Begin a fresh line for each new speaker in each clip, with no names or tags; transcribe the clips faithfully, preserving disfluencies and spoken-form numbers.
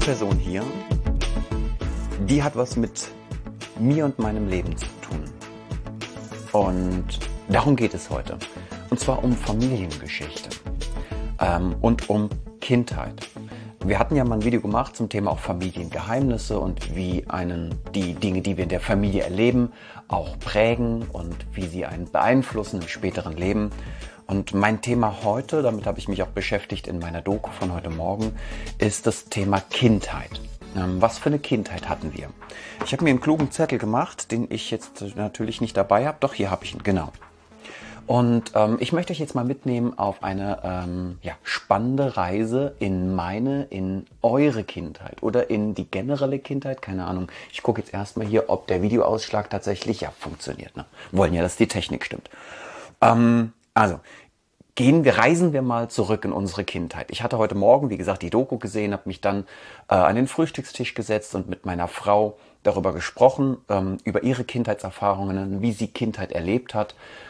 Person hier, die hat was mit mir und meinem Leben zu tun. Und darum geht es heute. Und zwar um Familiengeschichte ähm, und um Kindheit. Wir hatten ja mal ein Video gemacht zum Thema auch Familiengeheimnisse und wie einen die Dinge, die wir in der Familie erleben, auch prägen und wie sie einen beeinflussen im späteren Leben. Und mein Thema heute, damit habe ich mich auch beschäftigt in meiner Doku von heute Morgen, ist das Thema Kindheit. Ähm, was für eine Kindheit hatten wir? Ich habe mir einen klugen Zettel gemacht, den ich jetzt natürlich nicht dabei habe. Doch, hier habe ich ihn, genau. Und ähm, ich möchte euch jetzt mal mitnehmen auf eine ähm, ja, spannende Reise in meine, in eure Kindheit oder in die generelle Kindheit. Keine Ahnung. Ich gucke jetzt erstmal hier, ob der Videoausschlag tatsächlich ja funktioniert. Ne? Wir wollen ja, dass die Technik stimmt. Ähm, also, gehen wir, reisen wir mal zurück in unsere Kindheit. Ich hatte heute Morgen, wie gesagt, die Doku gesehen, habe mich dann äh, an den Frühstückstisch gesetzt und mit meiner Frau darüber gesprochen, ähm, über ihre Kindheitserfahrungen, wie sie Kindheit erlebt hat.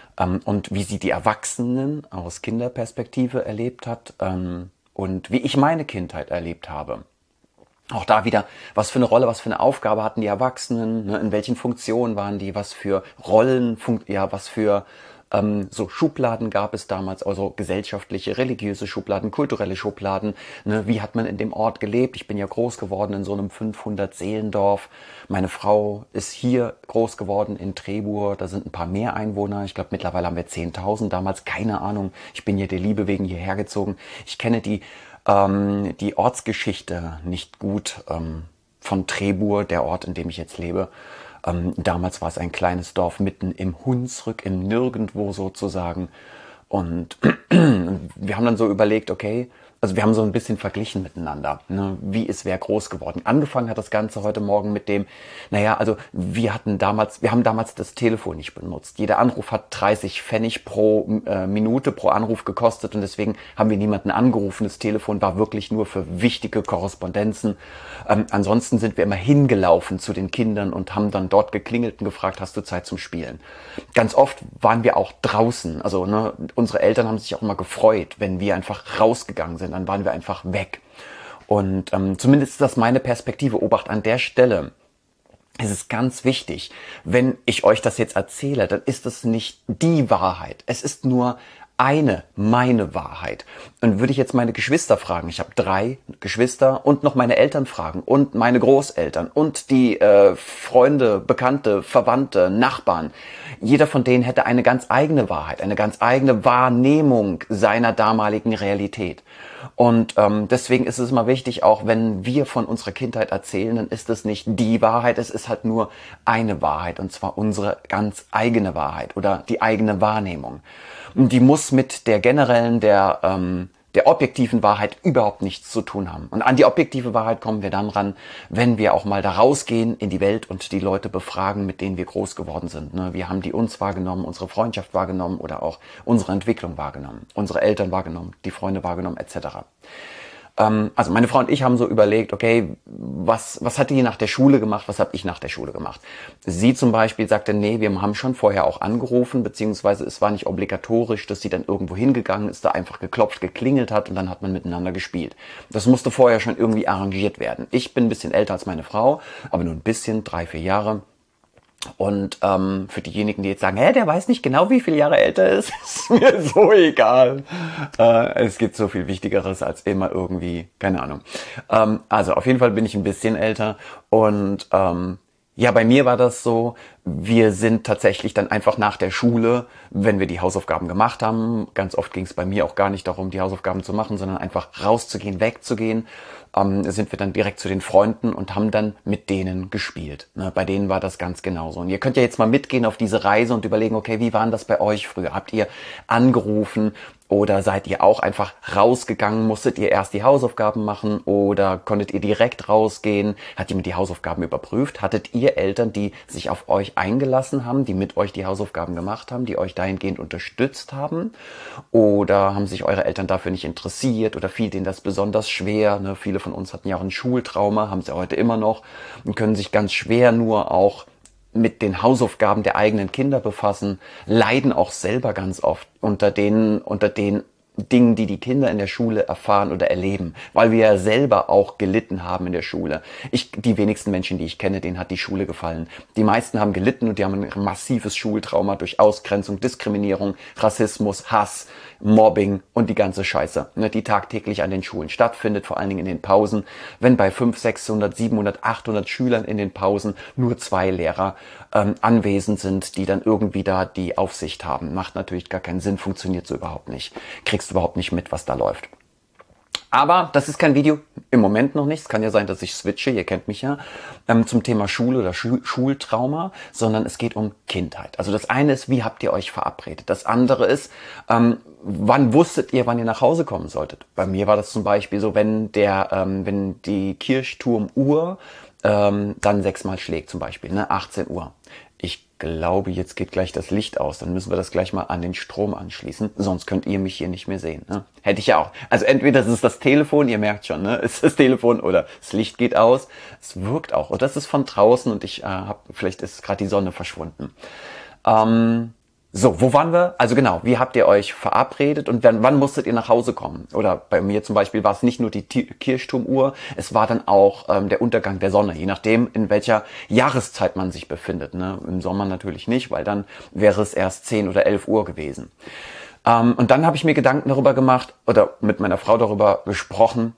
Und wie sie die Erwachsenen aus Kinderperspektive erlebt hat ähm, und wie ich meine Kindheit erlebt habe. Auch da wieder, was für eine Rolle, was für eine Aufgabe hatten die Erwachsenen, ne, in welchen Funktionen waren die, was für Rollen, ja, was für ähm, so Schubladen gab es damals, also gesellschaftliche, religiöse Schubladen, kulturelle Schubladen, ne, wie hat man in dem Ort gelebt? Ich bin ja groß geworden in so einem fünfhundert-Seelendorf. Meine Frau ist hier groß geworden in Trebur, da sind ein paar mehr Einwohner. Ich glaube, mittlerweile haben wir zehntausend, damals keine Ahnung. Ich bin hier der Liebe wegen hierher gezogen. Ich kenne die, ähm, die Ortsgeschichte nicht gut ähm, von Trebur, der Ort, in dem ich jetzt lebe. Ähm, damals war es ein kleines Dorf mitten im Hunsrück, im Nirgendwo sozusagen. Und wir haben dann so überlegt, okay, also wir haben so ein bisschen verglichen miteinander, ne? Wie ist wer groß geworden. Angefangen hat das Ganze heute Morgen mit dem, naja, also wir hatten damals, wir haben damals das Telefon nicht benutzt. Jeder Anruf hat dreißig Pfennig pro äh, Minute, pro Anruf gekostet und deswegen haben wir niemanden angerufen. Das Telefon war wirklich nur für wichtige Korrespondenzen. Ähm, ansonsten sind wir immer hingelaufen zu den Kindern und haben dann dort geklingelt und gefragt, hast du Zeit zum Spielen? Ganz oft waren wir auch draußen. Also ne, unsere Eltern haben sich auch immer gefreut, wenn wir einfach rausgegangen sind. Dann waren wir einfach weg. Und ähm, zumindest ist das meine Perspektive. Obacht an der Stelle. Es ist ganz wichtig, wenn ich euch das jetzt erzähle, dann ist es nicht die Wahrheit. Es ist nur eine, meine Wahrheit. Und würde ich jetzt meine Geschwister fragen, ich habe drei Geschwister und noch meine Eltern fragen und meine Großeltern und die äh, Freunde, Bekannte, Verwandte, Nachbarn. Jeder von denen hätte eine ganz eigene Wahrheit, eine ganz eigene Wahrnehmung seiner damaligen Realität. Und ähm, deswegen ist es immer wichtig, auch wenn wir von unserer Kindheit erzählen, dann ist es nicht die Wahrheit, es ist halt nur eine Wahrheit, und zwar unsere ganz eigene Wahrheit oder die eigene Wahrnehmung. Und die muss mit der generellen, der ähm, der objektiven Wahrheit überhaupt nichts zu tun haben. Und an die objektive Wahrheit kommen wir dann ran, wenn wir auch mal da rausgehen in die Welt und die Leute befragen, mit denen wir groß geworden sind. Ne? Wie haben die uns wahrgenommen, unsere Freundschaft wahrgenommen oder auch unsere Entwicklung wahrgenommen, unsere Eltern wahrgenommen, die Freunde wahrgenommen et cetera. Ähm, also meine Frau und ich haben so überlegt, okay, was was hat die nach der Schule gemacht, was habe ich nach der Schule gemacht? Sie zum Beispiel sagte, nee, wir haben schon vorher auch angerufen, beziehungsweise es war nicht obligatorisch, dass sie dann irgendwo hingegangen ist, da einfach geklopft, geklingelt hat und dann hat man miteinander gespielt. Das musste vorher schon irgendwie arrangiert werden. Ich bin ein bisschen älter als meine Frau, aber nur ein bisschen, drei, vier Jahre. Und ähm, für diejenigen, die jetzt sagen, hä, der weiß nicht genau, wie viele Jahre älter er ist, ist mir so egal. Äh, es gibt so viel Wichtigeres als immer irgendwie, keine Ahnung. Ähm, also auf jeden Fall bin ich ein bisschen älter und ähm, ja, bei mir war das so, wir sind tatsächlich dann einfach nach der Schule, wenn wir die Hausaufgaben gemacht haben, ganz oft ging es bei mir auch gar nicht darum, die Hausaufgaben zu machen, sondern einfach rauszugehen, wegzugehen, ähm, sind wir dann direkt zu den Freunden und haben dann mit denen gespielt. Ne, bei denen war das ganz genauso. Und ihr könnt ja jetzt mal mitgehen auf diese Reise und überlegen, okay, wie waren das bei euch früher? Habt ihr angerufen? Oder seid ihr auch einfach rausgegangen? Musstet ihr erst die Hausaufgaben machen oder konntet ihr direkt rausgehen? Hat jemand die Hausaufgaben überprüft? Hattet ihr Eltern, die sich auf euch eingelassen haben, die mit euch die Hausaufgaben gemacht haben, die euch dahingehend unterstützt haben? Oder haben sich eure Eltern dafür nicht interessiert oder fiel denen das besonders schwer? Ne? Viele von uns hatten ja auch ein Schultrauma, haben es ja heute immer noch und können sich ganz schwer nur auch mit den Hausaufgaben der eigenen Kinder befassen, leiden auch selber ganz oft unter den, unter den Dingen, die die Kinder in der Schule erfahren oder erleben, weil wir ja selber auch gelitten haben in der Schule. Ich, die wenigsten Menschen, die ich kenne, denen hat die Schule gefallen. Die meisten haben gelitten und die haben ein massives Schultrauma durch Ausgrenzung, Diskriminierung, Rassismus, Hass, Mobbing und die ganze Scheiße, ne, die tagtäglich an den Schulen stattfindet, vor allen Dingen in den Pausen. Wenn bei fünfhundert, sechshundert, siebenhundert, achthundert Schülern in den Pausen nur zwei Lehrer ähm, anwesend sind, die dann irgendwie da die Aufsicht haben, macht natürlich gar keinen Sinn, funktioniert so überhaupt nicht. Kriegst überhaupt nicht mit, was da läuft. Aber das ist kein Video, im Moment noch nicht. Es kann ja sein, dass ich switche, ihr kennt mich ja, ähm, zum Thema Schule oder Schu- Schultrauma, sondern es geht um Kindheit. Also das eine ist, wie habt ihr euch verabredet? Das andere ist, ähm, wann wusstet ihr, wann ihr nach Hause kommen solltet? Bei mir war das zum Beispiel so, wenn der, ähm, wenn die Kirchturmuhr ähm, dann sechsmal schlägt zum Beispiel, ne, achtzehn Uhr. Ich glaube, jetzt geht gleich das Licht aus. Dann müssen wir das gleich mal an den Strom anschließen. Sonst könnt ihr mich hier nicht mehr sehen. Ne? Hätte ich ja auch. Also entweder es ist das Telefon, ihr merkt schon, ne? Es ist das Telefon oder das Licht geht aus. Es wirkt auch. Und das ist von draußen und ich äh, habe, vielleicht ist gerade die Sonne verschwunden. Ähm, So, wo waren wir? Also genau, wie habt ihr euch verabredet und wann, wann musstet ihr nach Hause kommen? Oder bei mir zum Beispiel war es nicht nur die T- Kirchturmuhr, es war dann auch ähm, der Untergang der Sonne, je nachdem, in welcher Jahreszeit man sich befindet. Ne? Im Sommer natürlich nicht, weil dann wäre es erst zehn oder elf Uhr gewesen. Ähm, und dann habe ich mir Gedanken darüber gemacht oder mit meiner Frau darüber gesprochen,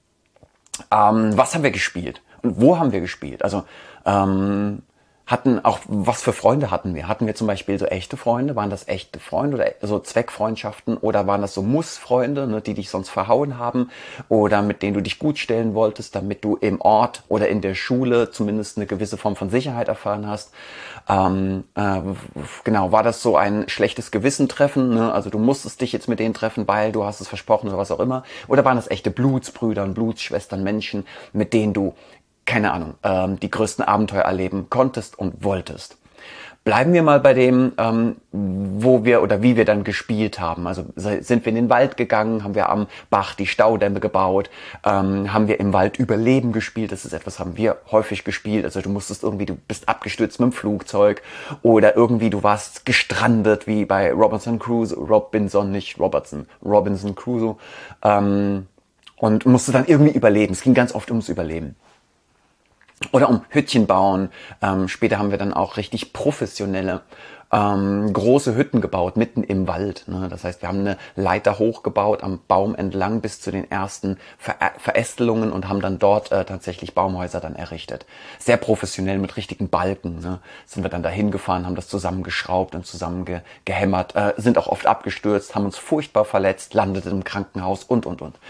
ähm, was haben wir gespielt und wo haben wir gespielt? Also ähm, hatten auch, was für Freunde hatten wir? Hatten wir zum Beispiel so echte Freunde? Waren das echte Freunde oder so Zweckfreundschaften? Oder waren das so Mussfreunde, ne, die dich sonst verhauen haben? Oder mit denen du dich gut stellen wolltest, damit du im Ort oder in der Schule zumindest eine gewisse Form von Sicherheit erfahren hast? Ähm, äh, genau, war das so ein schlechtes Gewissentreffen? Ne? Also du musstest dich jetzt mit denen treffen, weil du hast es versprochen oder was auch immer? Oder waren das echte Blutsbrüder und Blutsschwestern, Menschen, mit denen du keine Ahnung, ähm, die größten Abenteuer erleben konntest und wolltest? Bleiben wir mal bei dem, ähm, wo wir oder wie wir dann gespielt haben. Also sind wir in den Wald gegangen, haben wir am Bach die Staudämme gebaut, ähm, haben wir im Wald Überleben gespielt. Das ist etwas, haben wir häufig gespielt. Also du musstest irgendwie, du bist abgestürzt mit dem Flugzeug oder irgendwie du warst gestrandet, wie bei Robinson Crusoe, Robinson, nicht Robertson, Robinson Crusoe, ähm, und musste dann irgendwie überleben. Es ging ganz oft ums Überleben. Oder um Hüttchen bauen. Ähm, später haben wir dann auch richtig professionelle ähm, große Hütten gebaut, mitten im Wald. Ne? Das heißt, wir haben eine Leiter hochgebaut, am Baum entlang bis zu den ersten Ver Verästelungen und haben dann dort äh, tatsächlich Baumhäuser dann errichtet. Sehr professionell mit richtigen Balken. Ne? Sind wir dann dahin gefahren, haben das zusammengeschraubt und zusammengehämmert, äh, sind auch oft abgestürzt, haben uns furchtbar verletzt, landeten im Krankenhaus und, und, und.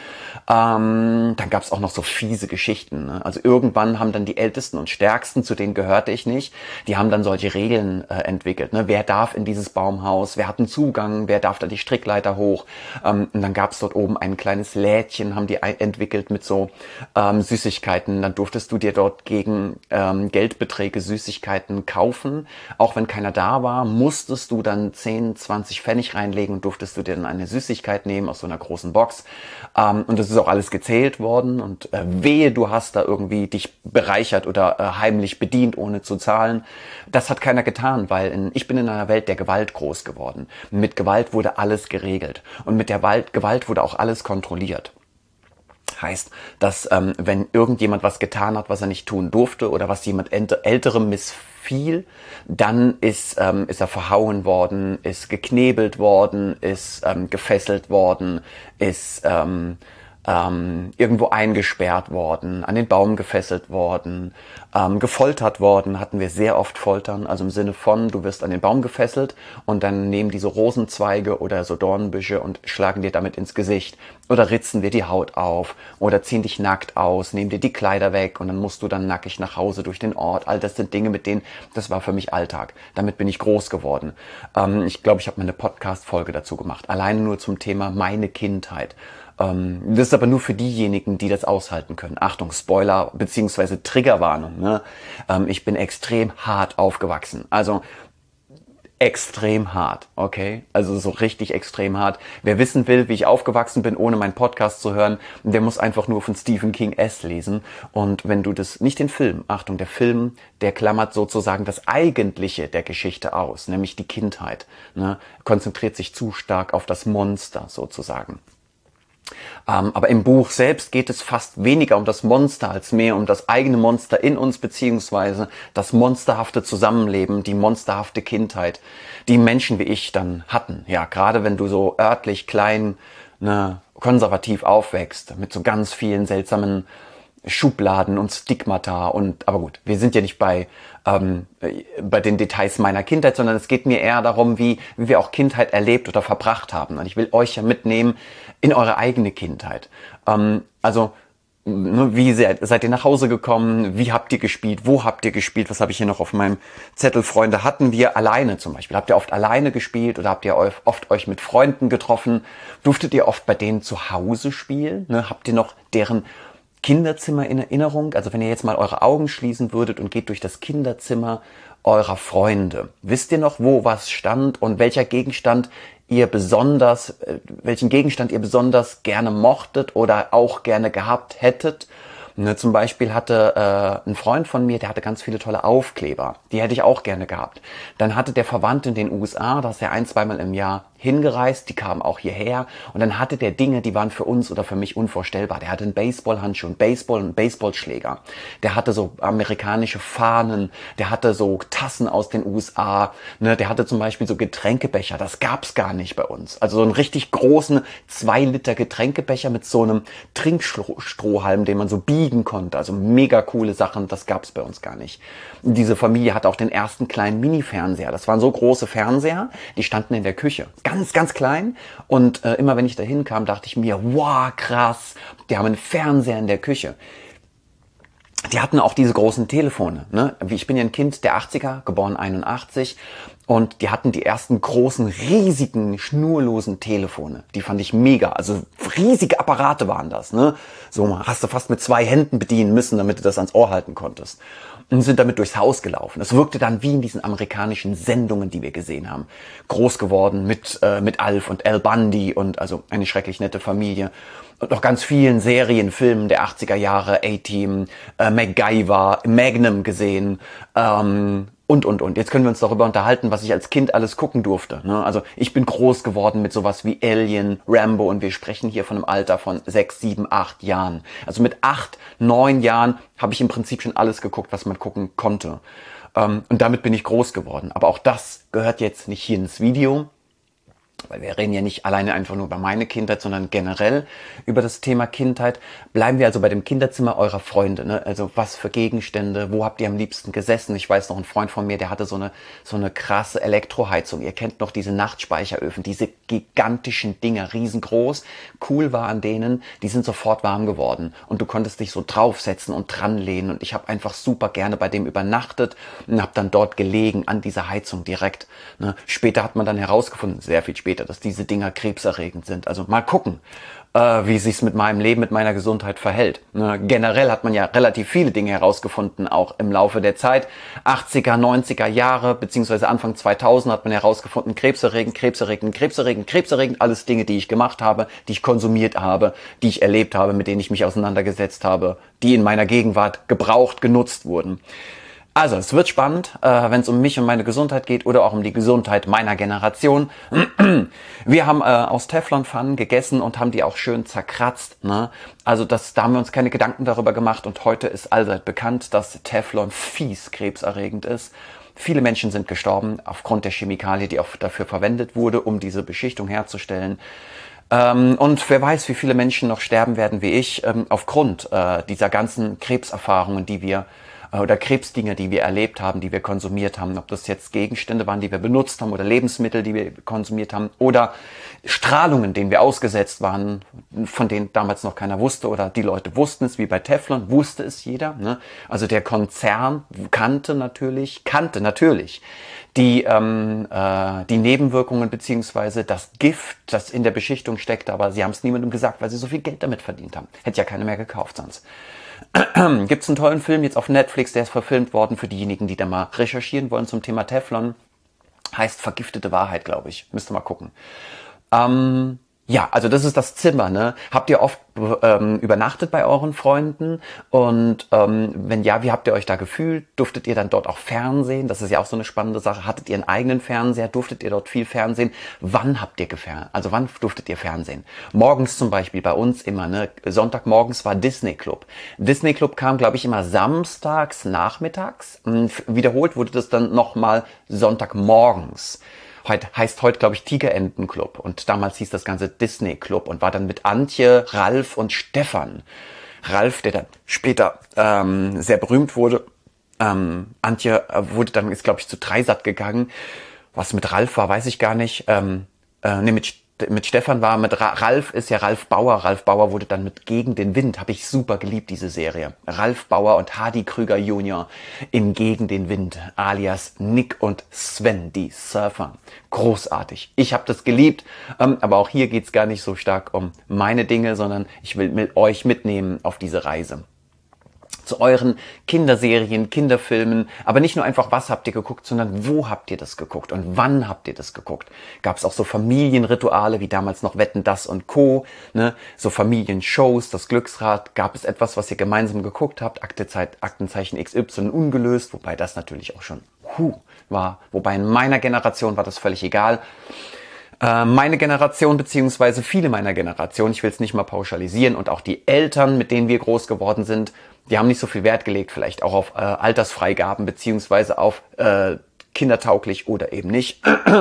Ähm, dann gab es auch noch so fiese Geschichten. Ne? Also irgendwann haben dann die Ältesten und Stärksten, zu denen gehörte ich nicht, die haben dann solche Regeln äh, entwickelt. Ne? Wer darf in dieses Baumhaus, wer hat einen Zugang, wer darf da die Strickleiter hoch. Ähm, und dann gab es dort oben ein kleines Lädchen, haben die entwickelt mit so ähm, Süßigkeiten. Dann durftest du dir dort gegen ähm, Geldbeträge Süßigkeiten kaufen. Auch wenn keiner da war, musstest du dann zehn, zwanzig Pfennig reinlegen und durftest du dir dann eine Süßigkeit nehmen aus so einer großen Box. Ähm, und das ist auch alles gezählt worden. Und äh, wehe, du hast da irgendwie dich bereichert oder äh, heimlich bedient, ohne zu zahlen. Das hat keiner getan, weil in, ich bin in einer Welt der Gewalt groß geworden. Mit Gewalt wurde alles geregelt. Und mit der Wald, Gewalt wurde auch alles kontrolliert. Heißt, dass ähm, wenn irgendjemand was getan hat, was er nicht tun durfte oder was jemand Älterem missfiel, dann ist, ähm, ist er verhauen worden, ist geknebelt worden, ist ähm, gefesselt worden, ist ähm, ähm, irgendwo eingesperrt worden, an den Baum gefesselt worden, ähm, gefoltert worden, hatten wir sehr oft Foltern, also im Sinne von, du wirst an den Baum gefesselt und dann nehmen diese Rosenzweige oder so Dornbüsche und schlagen dir damit ins Gesicht oder ritzen dir die Haut auf oder ziehen dich nackt aus, nehmen dir die Kleider weg und dann musst du dann nackig nach Hause durch den Ort. All das sind Dinge, mit denen, das war für mich Alltag. Damit bin ich groß geworden. Ähm, ich glaube, ich habe mal eine Podcast-Folge dazu gemacht, alleine nur zum Thema meine Kindheit. Ähm, das ist aber nur für diejenigen, die das aushalten können. Achtung, Spoiler beziehungsweise Triggerwarnung. Ne? Ähm, ich bin extrem hart aufgewachsen. Also extrem hart, okay? Also so richtig extrem hart. Wer wissen will, wie ich aufgewachsen bin, ohne meinen Podcast zu hören, der muss einfach nur von Stephen King S lesen. Und wenn du das, nicht den Film, Achtung, der Film, der klammert sozusagen das Eigentliche der Geschichte aus, nämlich die Kindheit, ne? Konzentriert sich zu stark auf das Monster sozusagen. Ähm, aber im Buch selbst geht es fast weniger um das Monster als mehr um das eigene Monster in uns, beziehungsweise das monsterhafte Zusammenleben, die monsterhafte Kindheit, die Menschen wie ich dann hatten. Ja, gerade wenn du so örtlich klein, ne, konservativ aufwächst, mit so ganz vielen seltsamen Schubladen und Stigmata und, aber gut, wir sind ja nicht bei, ähm, bei den Details meiner Kindheit, sondern es geht mir eher darum, wie, wie wir auch Kindheit erlebt oder verbracht haben. Und ich will euch ja mitnehmen in eure eigene Kindheit. Ähm, also, wie seid, seid ihr nach Hause gekommen? Wie habt ihr gespielt? Wo habt ihr gespielt? Was habe ich hier noch auf meinem Zettel? Freunde hatten wir alleine zum Beispiel. Habt ihr oft alleine gespielt oder habt ihr oft euch mit Freunden getroffen? Durftet ihr oft bei denen zu Hause spielen? Ne? Habt ihr noch deren Kinderzimmer in Erinnerung? Also wenn ihr jetzt mal eure Augen schließen würdet und geht durch das Kinderzimmer eurer Freunde. Wisst ihr noch, wo was stand und welcher Gegenstand ihr besonders, welchen Gegenstand ihr besonders gerne mochtet oder auch gerne gehabt hättet? Ne, zum Beispiel hatte äh, ein Freund von mir, der hatte ganz viele tolle Aufkleber. Die hätte ich auch gerne gehabt. Dann hatte der Verwandte in den U S A, da ist er ein-, zweimal im Jahr hingereist, die kamen auch hierher und dann hatte der Dinge, die waren für uns oder für mich unvorstellbar. Der hatte einen Baseballhandschuh, einen Baseball, einen Baseballschläger. Der hatte so amerikanische Fahnen, der hatte so Tassen aus den U S A, ne, der hatte zum Beispiel so Getränkebecher, das gab's gar nicht bei uns. Also so einen richtig großen zwei Liter Getränkebecher mit so einem Trinkstrohhalm, den man so biegen konnte. Also mega coole Sachen, das gab's bei uns gar nicht. Diese Familie hatte auch den ersten kleinen Mini-Fernseher. Das waren so große Fernseher, die standen in der Küche. Ganz, ganz klein. Und äh, immer wenn ich da hinkam, dachte ich mir, wow, krass, die haben einen Fernseher in der Küche. Die hatten auch diese großen Telefone. Ne? Ich bin ja ein Kind der achtziger, geboren einundachtzig. Und die hatten die ersten großen, riesigen, schnurlosen Telefone. Die fand ich mega. Also riesige Apparate waren das. Ne? So hast du fast mit zwei Händen bedienen müssen, damit du das ans Ohr halten konntest. Und sind damit durchs Haus gelaufen. Das wirkte dann wie in diesen amerikanischen Sendungen, die wir gesehen haben. Groß geworden mit, äh, mit Alf und Al Bundy und also eine schrecklich nette Familie. Und noch ganz vielen Serien, Filmen der achtziger Jahre, A-Team, äh, MacGyver, Magnum gesehen, ähm, und, und, und. Jetzt können wir uns darüber unterhalten, was ich als Kind alles gucken durfte. Ne? Also ich bin groß geworden mit sowas wie Alien, Rambo und wir sprechen hier von einem Alter von sechs, sieben, acht Jahren. Also mit acht, neun Jahren habe ich im Prinzip schon alles geguckt, was man gucken konnte. Ähm, und damit bin ich groß geworden. Aber auch das gehört jetzt nicht hier ins Video. Weil wir reden ja nicht alleine einfach nur über meine Kindheit, sondern generell über das Thema Kindheit. Bleiben wir also bei dem Kinderzimmer eurer Freunde. Ne? Also was für Gegenstände, wo habt ihr am liebsten gesessen? Ich weiß noch, ein Freund von mir, der hatte so eine so eine krasse Elektroheizung. Ihr kennt noch diese Nachtspeicheröfen, diese gigantischen Dinger, riesengroß. Cool war an denen, die sind sofort warm geworden. Und du konntest dich so draufsetzen und dranlehnen. Und ich habe einfach super gerne bei dem übernachtet und habe dann dort gelegen an dieser Heizung direkt. Ne? Später hat man dann herausgefunden, sehr viel später, dass diese Dinger krebserregend sind. Also mal gucken, äh, wie sich's mit meinem Leben, mit meiner Gesundheit verhält. Ne? Generell hat man ja relativ viele Dinge herausgefunden, auch im Laufe der Zeit. achtziger, neunziger Jahre, beziehungsweise Anfang zweitausend hat man herausgefunden, krebserregend, krebserregend, krebserregend, krebserregend, alles Dinge, die ich gemacht habe, die ich konsumiert habe, die ich erlebt habe, mit denen ich mich auseinandergesetzt habe, die in meiner Gegenwart gebraucht, genutzt wurden. Also, es wird spannend, äh, wenn es um mich und meine Gesundheit geht oder auch um die Gesundheit meiner Generation. Wir haben äh, aus Teflonpfannen gegessen und haben die auch schön zerkratzt. Ne? Also, das, da haben wir uns keine Gedanken darüber gemacht und heute ist allseits bekannt, dass Teflon fies krebserregend ist. Viele Menschen sind gestorben aufgrund der Chemikalie, die auch dafür verwendet wurde, um diese Beschichtung herzustellen. Ähm, und wer weiß, wie viele Menschen noch sterben werden wie ich, ähm, aufgrund äh, dieser ganzen Krebserfahrungen, die wir oder Krebsdinge, die wir erlebt haben, die wir konsumiert haben, ob das jetzt Gegenstände waren, die wir benutzt haben oder Lebensmittel, die wir konsumiert haben oder Strahlungen, denen wir ausgesetzt waren, von denen damals noch keiner wusste oder die Leute wussten es, wie bei Teflon, wusste es jeder. Ne? Also der Konzern kannte natürlich, kannte natürlich die, ähm, äh, die Nebenwirkungen beziehungsweise das Gift, das in der Beschichtung steckte, aber sie haben es niemandem gesagt, weil sie so viel Geld damit verdient haben. Hätte ja keiner mehr gekauft sonst. Gibt's einen tollen Film jetzt auf Netflix, der ist verfilmt worden für diejenigen, die da mal recherchieren wollen zum Thema Teflon. Heißt vergiftete Wahrheit, glaube ich. Müsst ihr mal gucken. Ähm, ja, also das ist das Zimmer, ne? Habt ihr oft ähm, übernachtet bei euren Freunden? Und ähm, wenn ja, wie habt ihr euch da gefühlt? Durftet ihr dann dort auch Fernsehen? Das ist ja auch so eine spannende Sache. Hattet ihr einen eigenen Fernseher? Durftet ihr dort viel Fernsehen? Wann habt ihr gefern? Also wann durftet ihr Fernsehen? Morgens zum Beispiel bei uns immer, ne? Sonntagmorgens war Disney Club. Disney Club kam, glaube ich, immer samstags nachmittags. Wiederholt wurde das dann nochmal Sonntagmorgens. Heute, heißt heute, glaube ich, Tigerentenclub. Und damals hieß das Ganze Disney Club und war dann mit Antje, Ralf und Stefan. Ralf, der dann später ähm, sehr berühmt wurde. Ähm, Antje wurde dann, ist, glaube ich, zu Dreisat gegangen. Was mit Ralf war, weiß ich gar nicht. Ähm, äh, nee, mit mit Stefan war, mit Ra Ralf ist ja Ralf Bauer. Ralf Bauer wurde dann mit Gegen den Wind. Habe ich super geliebt, diese Serie. Ralf Bauer und Hardy Krüger Junior in Gegen den Wind, alias Nick und Sven, die Surfer. Großartig. Ich habe das geliebt, ähm, aber auch hier geht's gar nicht so stark um meine Dinge, sondern ich will mit euch mitnehmen auf diese Reise. Zu euren Kinderserien, Kinderfilmen, aber nicht nur einfach, was habt ihr geguckt, sondern wo habt ihr das geguckt und wann habt ihr das geguckt? Gab es auch so Familienrituale, wie damals noch Wetten, das und Co., ne? So Familienshows, das Glücksrad, gab es etwas, was ihr gemeinsam geguckt habt, Aktenzeit, Aktenzeichen X Y ungelöst, wobei das natürlich auch schon huh, war, wobei in meiner Generation war das völlig egal. Meine Generation, beziehungsweise viele meiner Generation, ich will es nicht mal pauschalisieren, und auch die Eltern, mit denen wir groß geworden sind, die haben nicht so viel Wert gelegt, vielleicht auch auf äh, Altersfreigaben, beziehungsweise auf äh, kindertauglich oder eben nicht.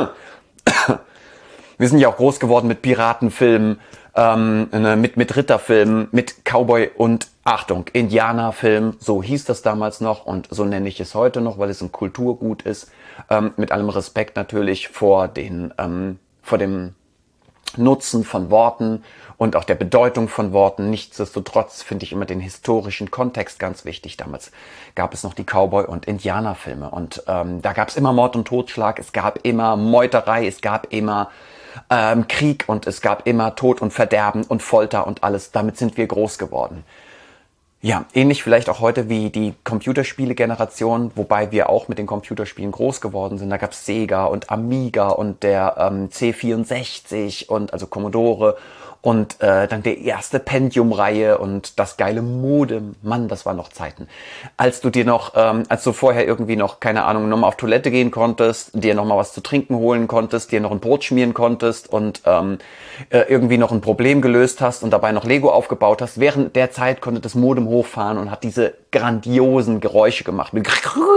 Wir sind ja auch groß geworden mit Piratenfilmen, ähm, mit, mit Ritterfilmen, mit Cowboy- und, Achtung, Indianerfilm, so hieß das damals noch und so nenne ich es heute noch, weil es ein Kulturgut ist, ähm, mit allem Respekt natürlich vor den... Ähm, vor dem Nutzen von Worten und auch der Bedeutung von Worten. Nichtsdestotrotz finde ich immer den historischen Kontext ganz wichtig. Damals gab es noch die Cowboy- und Indianerfilme und ähm, da gab es immer Mord und Totschlag, es gab immer Meuterei, es gab immer ähm, Krieg und es gab immer Tod und Verderben und Folter und alles. Damit sind wir groß geworden. Ja, ähnlich vielleicht auch heute wie die Computerspiele-Generation, wobei wir auch mit den Computerspielen groß geworden sind. Da gab's Sega und Amiga und der ähm, C vierundsechzig und also Commodore und äh, dann die erste Pentium-Reihe und das geile Modem. Mann, das waren noch Zeiten. Als du dir noch, ähm, als du vorher irgendwie noch, keine Ahnung, nochmal auf Toilette gehen konntest, dir nochmal was zu trinken holen konntest, dir noch ein Brot schmieren konntest und ähm, äh, irgendwie noch ein Problem gelöst hast und dabei noch Lego aufgebaut hast. Während der Zeit konnte das Modem hochfahren und hat diese grandiosen Geräusche gemacht. Mit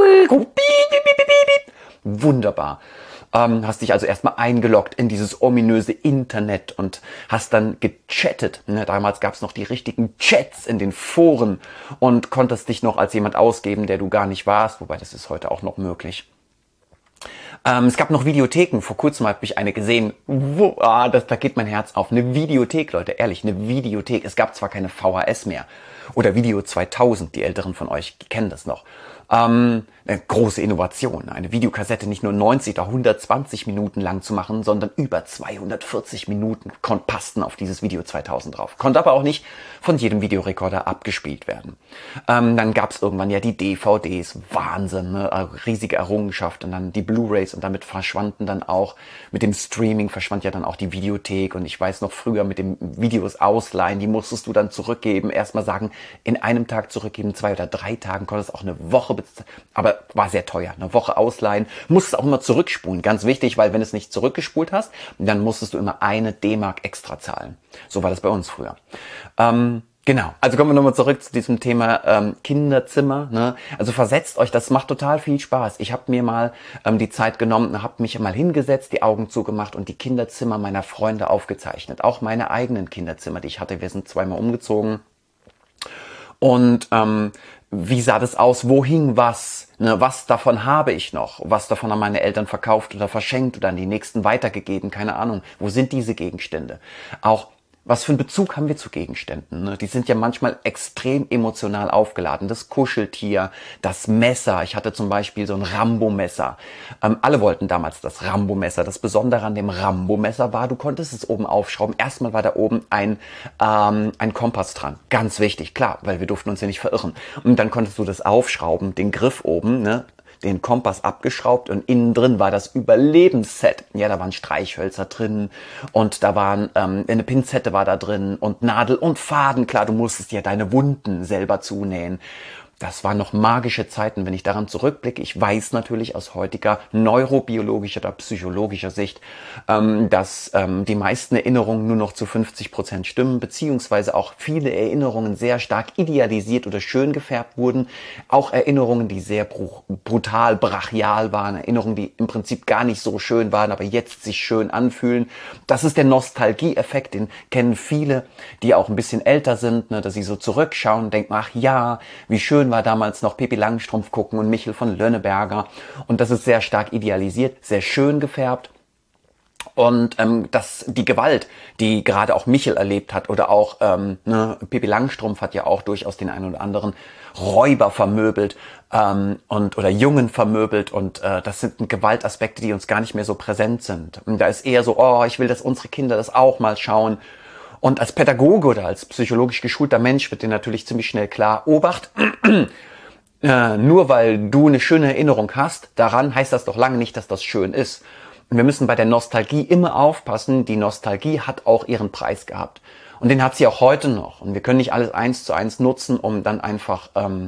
wunderbar. Ähm, hast dich also erstmal eingeloggt in dieses ominöse Internet und hast dann gechattet. Ne, damals gab es noch die richtigen Chats in den Foren und konntest dich noch als jemand ausgeben, der du gar nicht warst, wobei das ist heute auch noch möglich. Ähm, es gab noch Videotheken. Vor kurzem habe ich eine gesehen. Wo, ah, das, da geht mein Herz auf. Eine Videothek, Leute, ehrlich, eine Videothek. Es gab zwar keine V H S mehr oder Video zweitausend, die Älteren von euch kennen das noch. Ähm, eine große Innovation, eine Videokassette nicht nur neunzig oder hundertzwanzig Minuten lang zu machen, sondern über zweihundertvierzig Minuten passten auf dieses Video zweitausend drauf. Konnte aber auch nicht von jedem Videorekorder abgespielt werden. Ähm, dann gab es irgendwann ja die D V Ds, Wahnsinn, ne? Also riesige Errungenschaft und dann die Blu-rays und damit verschwanden dann auch, mit dem Streaming verschwand ja dann auch die Videothek und ich weiß noch früher mit dem Videos ausleihen, die musstest du dann zurückgeben, erstmal sagen, in einem Tag zurückgeben, zwei oder drei Tagen, konntest auch eine Woche bezahlen, aber war sehr teuer, eine Woche ausleihen, musstest auch immer zurückspulen, ganz wichtig, weil wenn du es nicht zurückgespult hast, dann musstest du immer eine D-Mark extra zahlen. So war das bei uns früher. Ähm, genau, also kommen wir nochmal zurück zu diesem Thema ähm, Kinderzimmer. Ne? Also versetzt euch, das macht total viel Spaß. Ich habe mir mal ähm, die Zeit genommen, habe mich mal hingesetzt, die Augen zugemacht und die Kinderzimmer meiner Freunde aufgezeichnet. Auch meine eigenen Kinderzimmer, die ich hatte, wir sind zweimal umgezogen. Und ähm, wie sah das aus? Wo hing was? Ne, was davon habe ich noch? Was davon haben meine Eltern verkauft oder verschenkt oder an die Nächsten weitergegeben? Keine Ahnung. Wo sind diese Gegenstände? Auch was für einen Bezug haben wir zu Gegenständen? Ne? Die sind ja manchmal extrem emotional aufgeladen. Das Kuscheltier, das Messer. Ich hatte zum Beispiel so ein Rambo-Messer. Ähm, alle wollten damals das Rambo-Messer. Das Besondere an dem Rambo-Messer war, du konntest es oben aufschrauben. Erstmal war da oben ein, ähm, ein Kompass dran. Ganz wichtig, klar, weil wir durften uns ja nicht verirren. Und dann konntest du das aufschrauben, den Griff oben, ne? den Kompass abgeschraubt und innen drin war das Überlebensset. Ja, da waren Streichhölzer drin und da waren ähm, eine Pinzette war da drin und Nadel und Faden. Klar, du musstest ja deine Wunden selber zunähen. Das waren noch magische Zeiten, wenn ich daran zurückblicke. Ich weiß natürlich aus heutiger neurobiologischer oder psychologischer Sicht, ähm, dass ähm, die meisten Erinnerungen nur noch zu fünfzig Prozent stimmen, beziehungsweise auch viele Erinnerungen sehr stark idealisiert oder schön gefärbt wurden. Auch Erinnerungen, die sehr brutal, brachial waren, Erinnerungen, die im Prinzip gar nicht so schön waren, aber jetzt sich schön anfühlen. Das ist der Nostalgie-Effekt, den kennen viele, die auch ein bisschen älter sind, ne, dass sie so zurückschauen und denken, ach ja, wie schön war damals noch Pippi Langstrumpf gucken und Michel von Lönneberger. Und das ist sehr stark idealisiert, sehr schön gefärbt. Und ähm, dass die Gewalt, die gerade auch Michel erlebt hat oder auch ähm, ne, Pippi Langstrumpf hat ja auch durchaus den einen oder anderen Räuber vermöbelt ähm, und oder Jungen vermöbelt und äh, das sind Gewaltaspekte, die uns gar nicht mehr so präsent sind. Und da ist eher so, oh, ich will, dass unsere Kinder das auch mal schauen. Und als Pädagoge oder als psychologisch geschulter Mensch wird dir natürlich ziemlich schnell klar, Obacht, äh, nur weil du eine schöne Erinnerung hast, daran heißt das doch lange nicht, dass das schön ist. Und wir müssen bei der Nostalgie immer aufpassen, die Nostalgie hat auch ihren Preis gehabt. Und den hat sie auch heute noch. Und wir können nicht alles eins zu eins nutzen, um dann einfach, ähm,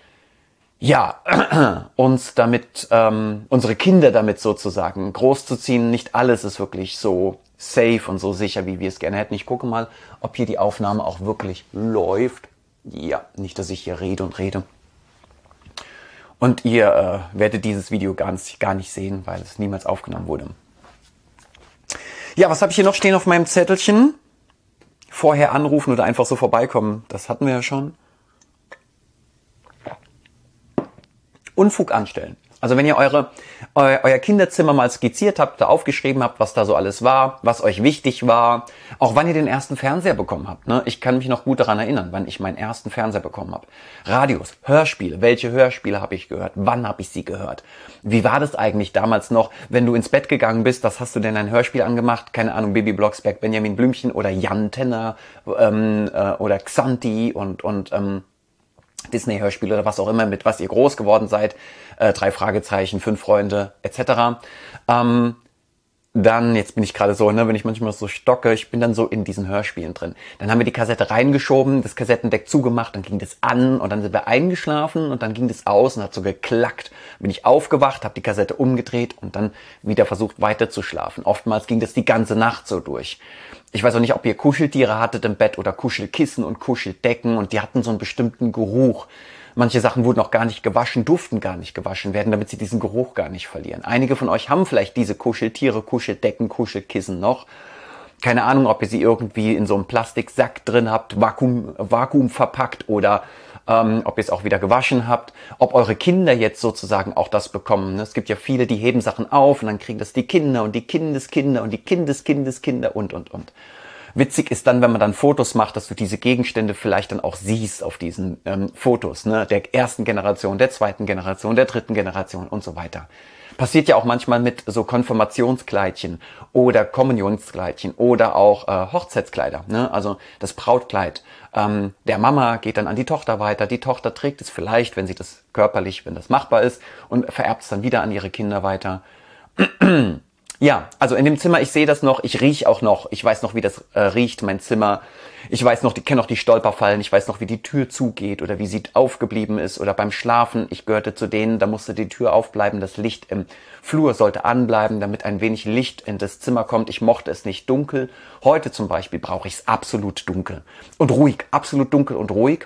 ja, uns damit, ähm, unsere Kinder damit sozusagen großzuziehen. Nicht alles ist wirklich so safe und so sicher, wie wir es gerne hätten. Ich gucke mal, ob hier die Aufnahme auch wirklich läuft. Ja, nicht, dass ich hier rede und rede. Und ihr äh, werdet dieses Video gar nicht, gar nicht sehen, weil es niemals aufgenommen wurde. Ja, was habe ich hier noch stehen auf meinem Zettelchen? Vorher anrufen oder einfach so vorbeikommen. Das hatten wir ja schon. Unfug anstellen. Also wenn ihr eure, eu, euer Kinderzimmer mal skizziert habt, da aufgeschrieben habt, was da so alles war, was euch wichtig war, auch wann ihr den ersten Fernseher bekommen habt. Ne? Ich kann mich noch gut daran erinnern, wann ich meinen ersten Fernseher bekommen habe. Radios, Hörspiele, welche Hörspiele habe ich gehört, wann habe ich sie gehört? Wie war das eigentlich damals noch, wenn du ins Bett gegangen bist, was hast du denn ein Hörspiel angemacht? Keine Ahnung, Bibi Blocksberg, Benjamin Blümchen oder Jan Tenner ähm, äh, oder Xanti und, und ähm, Disney-Hörspiele oder was auch immer, mit was ihr groß geworden seid, äh, drei Fragezeichen, fünf Freunde, et cetera. Ähm, dann, jetzt bin ich gerade so, ne, wenn ich manchmal so stocke, ich bin dann so in diesen Hörspielen drin. Dann haben wir die Kassette reingeschoben, das Kassettendeck zugemacht, dann ging das an und dann sind wir eingeschlafen und dann ging das aus und hat so geklackt. Bin ich aufgewacht, habe die Kassette umgedreht und dann wieder versucht weiter zu schlafen. Oftmals ging das die ganze Nacht so durch. Ich weiß auch nicht, ob ihr Kuscheltiere hattet im Bett oder Kuschelkissen und Kuscheldecken und die hatten so einen bestimmten Geruch. Manche Sachen wurden auch gar nicht gewaschen, durften gar nicht gewaschen werden, damit sie diesen Geruch gar nicht verlieren. Einige von euch haben vielleicht diese Kuscheltiere, Kuscheldecken, Kuschelkissen noch. Keine Ahnung, ob ihr sie irgendwie in so einem Plastiksack drin habt, Vakuum, Vakuum verpackt oder ähm, ob ihr es auch wieder gewaschen habt. Ob eure Kinder jetzt sozusagen auch das bekommen. Es gibt ja viele, die heben Sachen auf und dann kriegen das die Kinder und die Kindeskinder und die Kindeskindeskinder und, und, und. Witzig ist dann, wenn man dann Fotos macht, dass du diese Gegenstände vielleicht dann auch siehst auf diesen ähm, Fotos, ne, der ersten Generation, der zweiten Generation, der dritten Generation und so weiter. Passiert ja auch manchmal mit so Konfirmationskleidchen oder Kommunionskleidchen oder auch äh, Hochzeitskleider, ne? Also das Brautkleid. Ähm, der Mama geht dann an die Tochter weiter, die Tochter trägt es vielleicht, wenn sie das körperlich, wenn das machbar ist und vererbt es dann wieder an ihre Kinder weiter. Ja, also in dem Zimmer, ich sehe das noch, ich rieche auch noch, ich weiß noch, wie das äh, riecht, mein Zimmer. Ich weiß noch, ich kenne noch die Stolperfallen, ich weiß noch, wie die Tür zugeht oder wie sie aufgeblieben ist oder beim Schlafen. Ich gehörte zu denen, da musste die Tür aufbleiben, das Licht im Flur sollte anbleiben, damit ein wenig Licht in das Zimmer kommt. Ich mochte es nicht dunkel. Heute zum Beispiel brauche ich es absolut dunkel und ruhig, absolut dunkel und ruhig.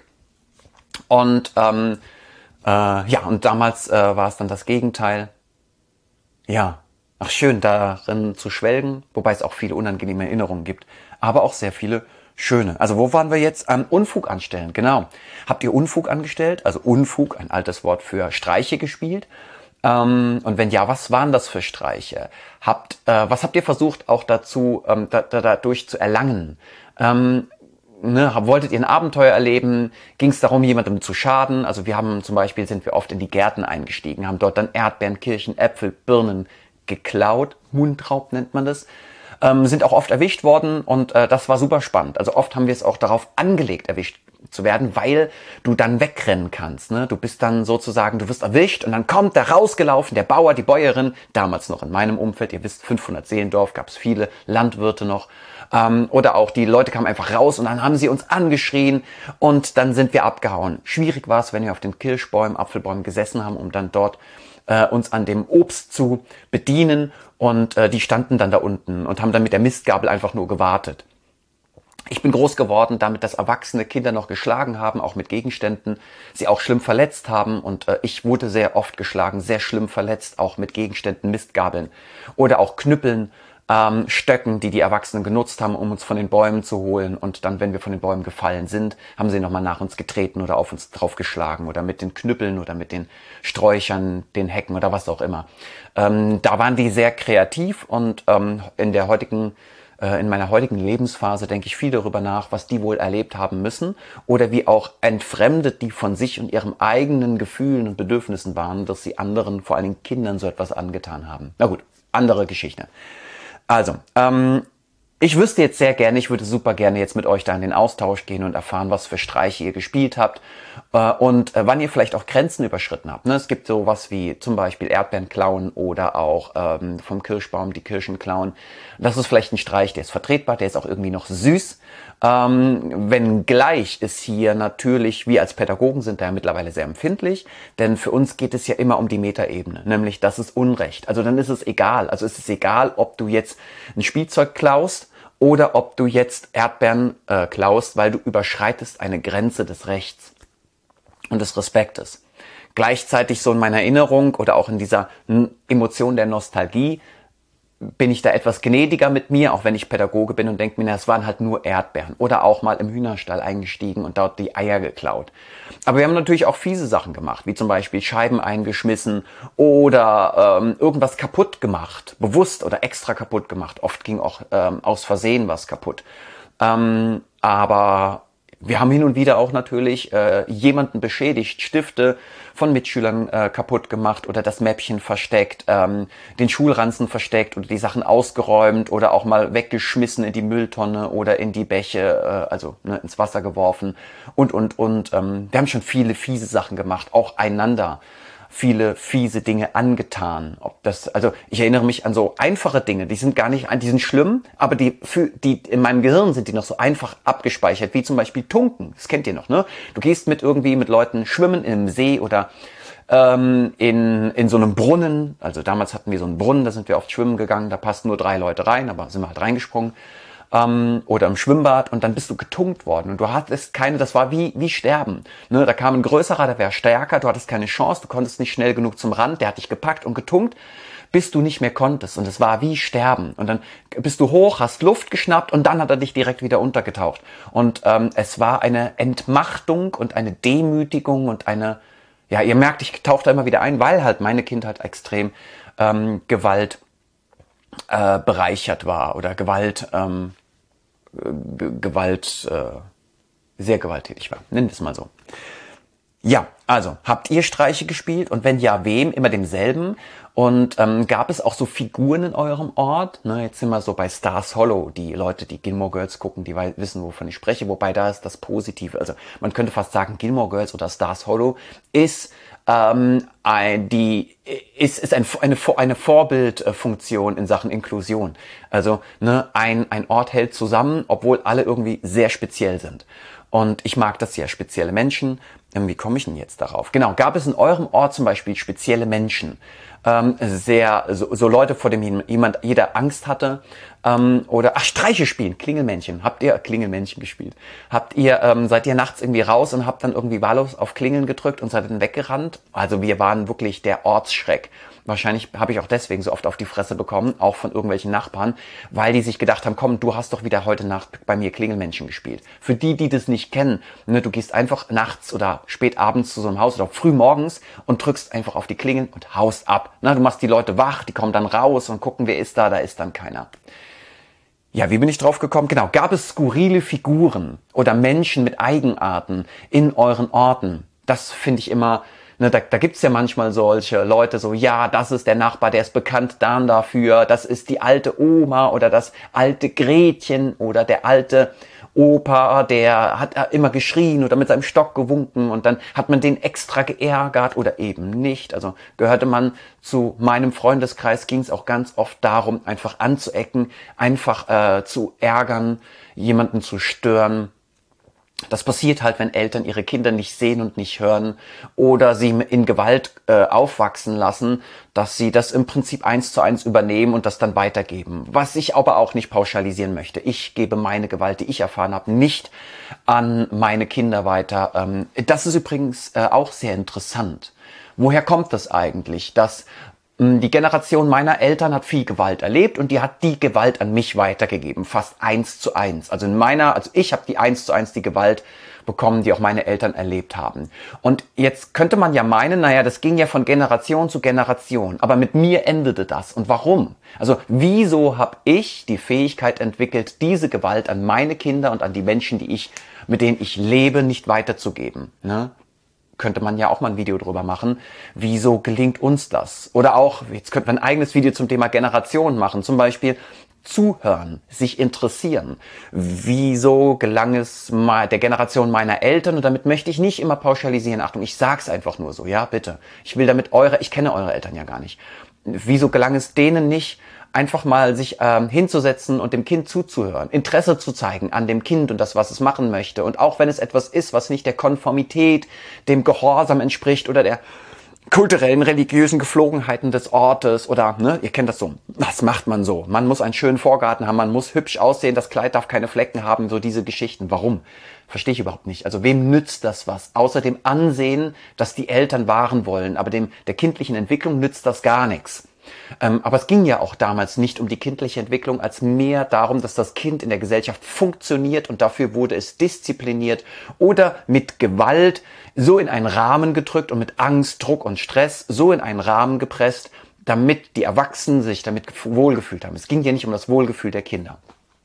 Und ähm, äh, ja, und damals äh, war es dann das Gegenteil. Ja. Ach, schön, darin zu schwelgen, wobei es auch viele unangenehme Erinnerungen gibt, aber auch sehr viele schöne. Also wo waren wir jetzt? Am Unfug anstellen, genau. Habt ihr Unfug angestellt? Also Unfug, ein altes Wort für Streiche gespielt? Ähm, und wenn ja, was waren das für Streiche? Habt, äh, was habt ihr versucht auch dazu, ähm, da, da, dadurch zu erlangen? Ähm, Ne, wolltet ihr ein Abenteuer erleben? Ging es darum, jemandem zu schaden? Also wir haben zum Beispiel, sind wir oft in die Gärten eingestiegen, haben dort dann Erdbeeren, Kirschen, Äpfel, Birnen geklaut. Mundraub nennt man das. ähm, sind auch oft erwischt worden und äh, das war super spannend. Also oft haben wir es auch darauf angelegt, erwischt zu werden, weil du dann wegrennen kannst. Ne? Du bist dann sozusagen, du wirst erwischt und dann kommt der rausgelaufen, der Bauer, die Bäuerin, damals noch in meinem Umfeld, ihr wisst, fünfhundert Seelendorf, gab es viele Landwirte noch, ähm, oder auch die Leute kamen einfach raus und dann haben sie uns angeschrien und dann sind wir abgehauen. Schwierig war es, wenn wir auf den Kirschbäumen, Apfelbäumen gesessen haben, um dann dort äh, uns an dem Obst zu bedienen und äh, die standen dann da unten und haben dann mit der Mistgabel einfach nur gewartet. Ich bin groß geworden, damit dass erwachsene Kinder noch geschlagen haben, auch mit Gegenständen, sie auch schlimm verletzt haben und äh, ich wurde sehr oft geschlagen, sehr schlimm verletzt, auch mit Gegenständen, Mistgabeln oder auch Knüppeln, ähm, Stöcken, die die Erwachsenen genutzt haben, um uns von den Bäumen zu holen und dann, wenn wir von den Bäumen gefallen sind, haben sie nochmal nach uns getreten oder auf uns draufgeschlagen oder mit den Knüppeln oder mit den Sträuchern, den Hecken oder was auch immer. Ähm, da waren die sehr kreativ und ähm, in der heutigen In meiner heutigen Lebensphase denke ich viel darüber nach, was die wohl erlebt haben müssen oder wie auch entfremdet die von sich und ihren eigenen Gefühlen und Bedürfnissen waren, dass sie anderen, vor allen Dingen Kindern, so etwas angetan haben. Na gut, andere Geschichte. Also, ähm, ich wüsste jetzt sehr gerne, ich würde super gerne jetzt mit euch da in den Austausch gehen und erfahren, was für Streiche ihr gespielt habt äh, und äh, wann ihr vielleicht auch Grenzen überschritten habt. Ne? Es gibt sowas wie zum Beispiel Erdbeeren klauen oder auch ähm, vom Kirschbaum die Kirschen klauen. Das ist vielleicht ein Streich, der ist vertretbar, der ist auch irgendwie noch süß. Ähm, wenngleich ist hier natürlich, wir als Pädagogen sind da ja mittlerweile sehr empfindlich, denn für uns geht es ja immer um die Metaebene, nämlich das ist Unrecht. Also dann ist es egal, also es ist egal, ob du jetzt ein Spielzeug klaust oder ob du jetzt Erdbeeren äh, klaust, weil du überschreitest eine Grenze des Rechts und des Respektes. Gleichzeitig so in meiner Erinnerung oder auch in dieser Emotion der Nostalgie bin ich da etwas gnädiger mit mir, auch wenn ich Pädagoge bin und denke mir, na, es waren halt nur Erdbeeren. Oder auch mal im Hühnerstall eingestiegen und dort die Eier geklaut. Aber wir haben natürlich auch fiese Sachen gemacht, wie zum Beispiel Scheiben eingeschmissen oder ähm, irgendwas kaputt gemacht, bewusst oder extra kaputt gemacht. Oft ging auch ähm, aus Versehen was kaputt. Ähm, aber wir haben hin und wieder auch natürlich äh, jemanden beschädigt, Stifte von Mitschülern äh, kaputt gemacht oder das Mäppchen versteckt, ähm, den Schulranzen versteckt oder die Sachen ausgeräumt oder auch mal weggeschmissen in die Mülltonne oder in die Bäche, äh, also ne, ins Wasser geworfen und, und, und. Ähm, wir haben schon viele fiese Sachen gemacht, auch einander. Viele fiese Dinge angetan. Ob das, also ich erinnere mich an so einfache Dinge, die sind gar nicht, die sind schlimm, aber die, für, die in meinem Gehirn sind die noch so einfach abgespeichert, wie zum Beispiel Tunken. Das kennt ihr noch, ne? Du gehst mit irgendwie mit Leuten schwimmen in einem See oder ähm, in in so einem Brunnen. Also damals hatten wir so einen Brunnen, da sind wir oft schwimmen gegangen. Da passten nur drei Leute rein, aber sind wir halt reingesprungen. Ähm, oder im Schwimmbad und dann bist du getunkt worden und du hattest keine, das war wie wie Sterben. Ne? Da kam ein größerer, der wäre stärker, du hattest keine Chance, du konntest nicht schnell genug zum Rand, der hat dich gepackt und getunkt, bis du nicht mehr konntest und es war wie Sterben. Und dann bist du hoch, hast Luft geschnappt und dann hat er dich direkt wieder untergetaucht. Und ähm, es war eine Entmachtung und eine Demütigung und eine, ja, ihr merkt, ich tauche da immer wieder ein, weil halt meine Kindheit extrem ähm, Gewalt äh, bereichert war oder Gewalt ähm, G Gewalt, äh, sehr gewalttätig war. Nennen wir es mal so. Ja, also, habt ihr Streiche gespielt? Und wenn ja, wem? Immer demselben? Und ähm, gab es auch so Figuren in eurem Ort? Ne, jetzt sind wir so bei Stars Hollow. Die Leute, die Gilmore Girls gucken, die wissen, wovon ich spreche. Wobei da ist das Positive. Also man könnte fast sagen, Gilmore Girls oder Stars Hollow ist ähm, ein, die ist, ist ein, eine, eine Vorbildfunktion in Sachen Inklusion. Also ne, ein, ein Ort hält zusammen, obwohl alle irgendwie sehr speziell sind. Und ich mag das ja, spezielle Menschen. Wie komme ich denn jetzt darauf? Genau, gab es in eurem Ort zum Beispiel spezielle Menschen? Ähm, sehr, so, so Leute, vor denen jemand, jeder Angst hatte? Ähm, oder, ach, Streiche spielen, Klingelmännchen. Habt ihr Klingelmännchen gespielt? Habt ihr, ähm, seid ihr nachts irgendwie raus und habt dann irgendwie wahllos auf Klingeln gedrückt und seid dann weggerannt? Also wir waren wirklich der Ortsschreck. Wahrscheinlich habe ich auch deswegen so oft auf die Fresse bekommen, auch von irgendwelchen Nachbarn, weil die sich gedacht haben, komm, du hast doch wieder heute Nacht bei mir Klingelmännchen gespielt. Für die, die das nicht kennen, ne, du gehst einfach nachts oder spät abends zu so einem Haus oder früh morgens und drückst einfach auf die Klingeln und haust ab. Ne, du machst die Leute wach, die kommen dann raus und gucken, wer ist da, da ist dann keiner. Ja, wie bin ich drauf gekommen? Genau, gab es skurrile Figuren oder Menschen mit Eigenarten in euren Orten? Das finde ich immer Ne, da da gibt's ja manchmal solche Leute, so, ja, das ist der Nachbar, der ist bekannt dann dafür, das ist die alte Oma oder das alte Gretchen oder der alte Opa, der hat immer geschrien oder mit seinem Stock gewunken und dann hat man den extra geärgert oder eben nicht. Also gehörte man zu meinem Freundeskreis, ging es auch ganz oft darum, einfach anzuecken, einfach äh, zu ärgern, jemanden zu stören. Das passiert halt, wenn Eltern ihre Kinder nicht sehen und nicht hören oder sie in Gewalt äh, aufwachsen lassen, dass sie das im Prinzip eins zu eins übernehmen und das dann weitergeben. Was ich aber auch nicht pauschalisieren möchte. Ich gebe meine Gewalt, die ich erfahren habe, nicht an meine Kinder weiter. Ähm, das ist übrigens äh, auch sehr interessant. Woher kommt das eigentlich, dass die Generation meiner Eltern hat viel Gewalt erlebt und die hat die Gewalt an mich weitergegeben, fast eins zu eins. Also in meiner, also ich habe die eins zu eins die Gewalt bekommen, die auch meine Eltern erlebt haben. Und jetzt könnte man ja meinen, naja, das ging ja von Generation zu Generation, aber mit mir endete das. Und warum? Also wieso habe ich die Fähigkeit entwickelt, diese Gewalt an meine Kinder und an die Menschen, die ich, mit denen ich lebe, nicht weiterzugeben? Ne? Könnte man ja auch mal ein Video drüber machen. Wieso gelingt uns das? Oder auch, jetzt könnte man ein eigenes Video zum Thema Generation machen. Zum Beispiel zuhören, sich interessieren. Wieso gelang es der Generation meiner Eltern? Und damit möchte ich nicht immer pauschalisieren. Achtung, ich sag's einfach nur so. Ja, bitte. Ich will damit eure, ich kenne eure Eltern ja gar nicht. Wieso gelang es denen nicht, einfach mal sich ähm, hinzusetzen und dem Kind zuzuhören, Interesse zu zeigen an dem Kind und das, was es machen möchte. Und auch wenn es etwas ist, was nicht der Konformität, dem Gehorsam entspricht oder der kulturellen, religiösen Geflogenheiten des Ortes oder, ne, ihr kennt das so, was macht man so? Man muss einen schönen Vorgarten haben, man muss hübsch aussehen, das Kleid darf keine Flecken haben, so diese Geschichten. Warum? Verstehe ich überhaupt nicht. Also wem nützt das was? Außer dem Ansehen, das die Eltern wahren wollen, aber dem der kindlichen Entwicklung nützt das gar nichts. Ähm, aber es ging ja auch damals nicht um die kindliche Entwicklung, als mehr darum, dass das Kind in der Gesellschaft funktioniert und dafür wurde es diszipliniert oder mit Gewalt so in einen Rahmen gedrückt und mit Angst, Druck und Stress so in einen Rahmen gepresst, damit die Erwachsenen sich damit wohlgefühlt haben. Es ging ja nicht um das Wohlgefühl der Kinder.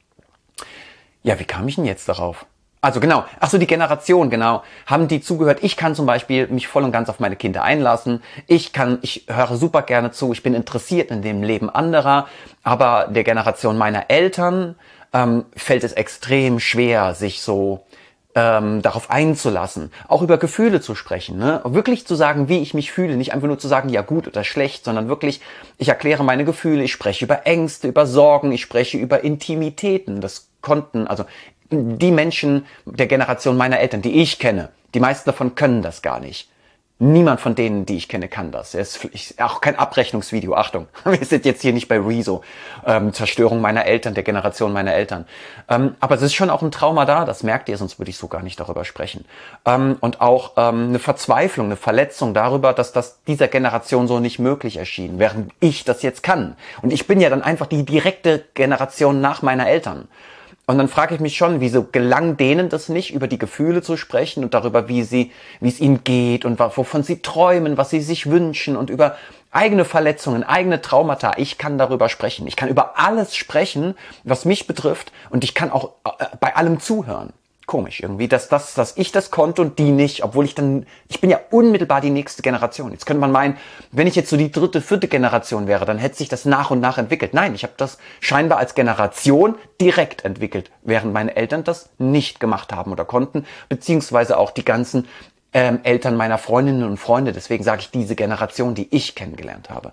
Ja, wie kam ich denn jetzt darauf? Also genau, ach so, die Generation, genau, haben die zugehört. Ich kann zum Beispiel mich voll und ganz auf meine Kinder einlassen. Ich kann, ich höre super gerne zu. Ich bin interessiert in dem Leben anderer. Aber der Generation meiner Eltern ähm, fällt es extrem schwer, sich so ähm, darauf einzulassen, auch über Gefühle zu sprechen, ne? Wirklich zu sagen, wie ich mich fühle, nicht einfach nur zu sagen, ja gut oder schlecht, sondern wirklich, ich erkläre meine Gefühle, ich spreche über Ängste, über Sorgen, ich spreche über Intimitäten. Das konnten, also die Menschen der Generation meiner Eltern, die ich kenne, die meisten davon können das gar nicht. Niemand von denen, die ich kenne, kann das. Es ist auch kein Abrechnungsvideo. Achtung, wir sind jetzt hier nicht bei Rezo. Ähm, Zerstörung meiner Eltern, der Generation meiner Eltern. Ähm, aber es ist schon auch ein Trauma da, das merkt ihr, sonst würde ich so gar nicht darüber sprechen. Ähm, und auch ähm, eine Verzweiflung, eine Verletzung darüber, dass das dieser Generation so nicht möglich erschien, während ich das jetzt kann. Und ich bin ja dann einfach die direkte Generation nach meiner Eltern. Und dann frage ich mich schon, wieso gelang denen das nicht, über die Gefühle zu sprechen und darüber, wie sie, wie es ihnen geht und wovon sie träumen, was sie sich wünschen und über eigene Verletzungen, eigene Traumata. Ich kann darüber sprechen. Ich kann über alles sprechen, was mich betrifft und ich kann auch bei allem zuhören. Komisch irgendwie, dass, das, dass ich das konnte und die nicht, obwohl ich dann, ich bin ja unmittelbar die nächste Generation. Jetzt könnte man meinen, wenn ich jetzt so die dritte, vierte Generation wäre, dann hätte sich das nach und nach entwickelt. Nein, ich habe das scheinbar als Generation direkt entwickelt, während meine Eltern das nicht gemacht haben oder konnten, beziehungsweise auch die ganzen ähm, Eltern meiner Freundinnen und Freunde. Deswegen sage ich diese Generation, die ich kennengelernt habe.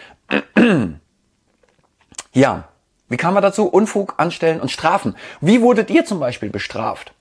Ja. Wie kam man dazu? Unfug, anstellen und strafen. Wie wurdet ihr zum Beispiel bestraft?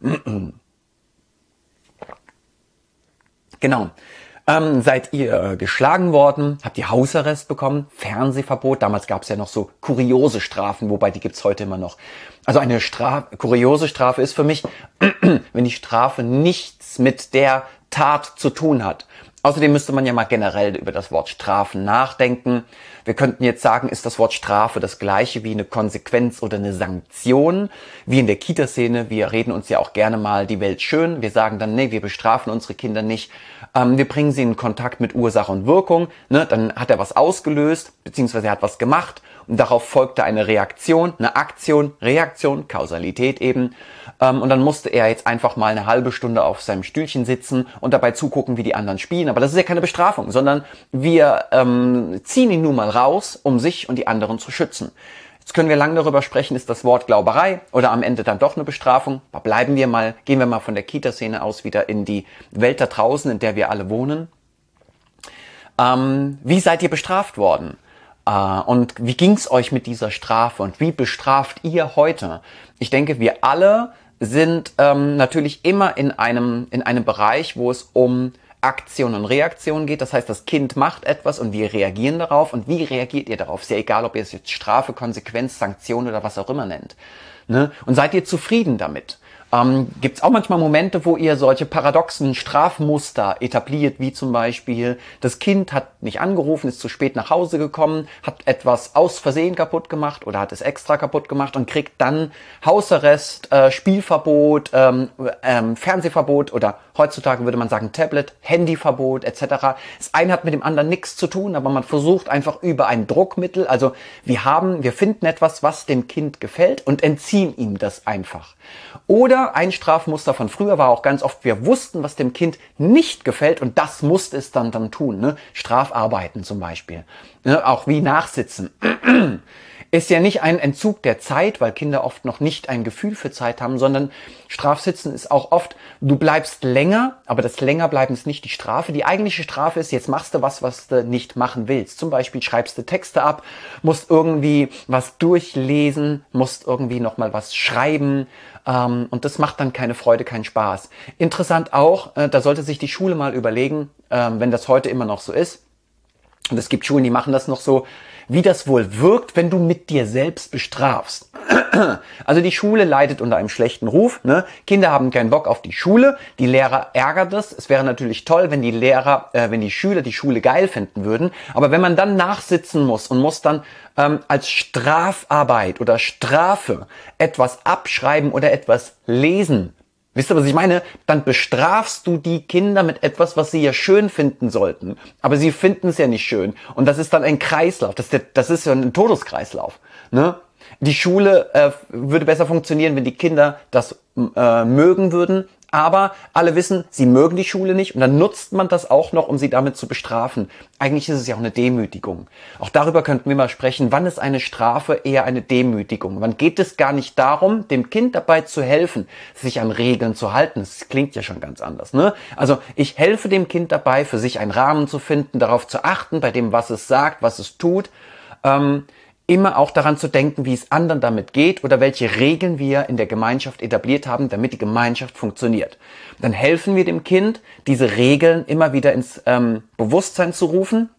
Genau. Ähm, seid ihr geschlagen worden? Habt ihr Hausarrest bekommen? Fernsehverbot? Damals gab es ja noch so kuriose Strafen, wobei die gibt's heute immer noch. Also eine Straf- kuriose Strafe ist für mich, wenn die Strafe nichts mit der Tat zu tun hat. Außerdem müsste man ja mal generell über das Wort Strafen nachdenken. Wir könnten jetzt sagen, ist das Wort Strafe das gleiche wie eine Konsequenz oder eine Sanktion? Wie in der Kita-Szene, wir reden uns ja auch gerne mal die Welt schön. Wir sagen dann, nee, wir bestrafen unsere Kinder nicht. Ähm, wir bringen sie in Kontakt mit Ursache und Wirkung. Ne? Dann hat er was ausgelöst, beziehungsweise er hat was gemacht darauf folgte eine Reaktion, eine Aktion, Reaktion, Kausalität eben. Ähm, und dann musste er jetzt einfach mal eine halbe Stunde auf seinem Stühlchen sitzen und dabei zugucken, wie die anderen spielen. Aber das ist ja keine Bestrafung, sondern wir ähm, ziehen ihn nun mal raus, um sich und die anderen zu schützen. Jetzt können wir lange darüber sprechen, ist das Wort Glauberei oder am Ende dann doch eine Bestrafung? Aber bleiben wir mal, gehen wir mal von der Kita-Szene aus wieder in die Welt da draußen, in der wir alle wohnen. Ähm, wie seid ihr bestraft worden? Äh, und wie ging's euch mit dieser Strafe? Und wie bestraft ihr heute? Ich denke, wir alle sind ähm, natürlich immer in einem, in einem Bereich, wo es um Aktion und Reaktion geht. Das heißt, das Kind macht etwas und wir reagieren darauf. Und wie reagiert ihr darauf? Ist ja egal, ob ihr es jetzt Strafe, Konsequenz, Sanktion oder was auch immer nennt. Ne? Und seid ihr zufrieden damit? Ähm, Gibt es auch manchmal Momente, wo ihr solche paradoxen Strafmuster etabliert, wie zum Beispiel, das Kind hat nicht angerufen, ist zu spät nach Hause gekommen, hat etwas aus Versehen kaputt gemacht oder hat es extra kaputt gemacht und kriegt dann Hausarrest, äh, Spielverbot, ähm, ähm, Fernsehverbot oder heutzutage würde man sagen Tablet, Handyverbot et cetera. Das eine hat mit dem anderen nichts zu tun, aber man versucht einfach über ein Druckmittel, also wir haben, wir finden etwas, was dem Kind gefällt und entziehen ihm das einfach. Oder ein Strafmuster von früher war auch ganz oft, wir wussten, was dem Kind nicht gefällt und das musste es dann dann tun. Ne? Strafarbeiten zum Beispiel, ne? Auch wie Nachsitzen. Ist ja nicht ein Entzug der Zeit, weil Kinder oft noch nicht ein Gefühl für Zeit haben, sondern Strafsitzen ist auch oft, du bleibst länger, aber das Längerbleiben ist nicht die Strafe. Die eigentliche Strafe ist, jetzt machst du was, was du nicht machen willst. Zum Beispiel schreibst du Texte ab, musst irgendwie was durchlesen, musst irgendwie nochmal was schreiben ähm, und das macht dann keine Freude, keinen Spaß. Interessant auch, äh, da sollte sich die Schule mal überlegen, äh, wenn das heute immer noch so ist, und es gibt Schulen, die machen das noch so, wie das wohl wirkt, wenn du mit dir selbst bestrafst. Also die Schule leidet unter einem schlechten Ruf. Ne? Kinder haben keinen Bock auf die Schule. Die Lehrer ärgert es. Es wäre natürlich toll, wenn die Lehrer, äh, wenn die Schüler die Schule geil finden würden. Aber wenn man dann nachsitzen muss und muss dann ähm, als Strafarbeit oder Strafe etwas abschreiben oder etwas lesen, wisst ihr, was ich meine? Dann bestrafst du die Kinder mit etwas, was sie ja schön finden sollten. Aber sie finden es ja nicht schön. Und das ist dann ein Kreislauf. Das ist, der, das ist ja ein Todeskreislauf. Ne? Die Schule äh, würde besser funktionieren, wenn die Kinder das äh, mögen würden. Aber alle wissen, sie mögen die Schule nicht und dann nutzt man das auch noch, um sie damit zu bestrafen. Eigentlich ist es ja auch eine Demütigung. Auch darüber könnten wir mal sprechen, wann ist eine Strafe eher eine Demütigung? Wann geht es gar nicht darum, dem Kind dabei zu helfen, sich an Regeln zu halten? Das klingt ja schon ganz anders, ne? Also ich helfe dem Kind dabei, für sich einen Rahmen zu finden, darauf zu achten, bei dem, was es sagt, was es tut. Ähm, Immer auch daran zu denken, wie es anderen damit geht oder welche Regeln wir in der Gemeinschaft etabliert haben, damit die Gemeinschaft funktioniert. Dann helfen wir dem Kind, diese Regeln immer wieder ins ähm, Bewusstsein zu rufen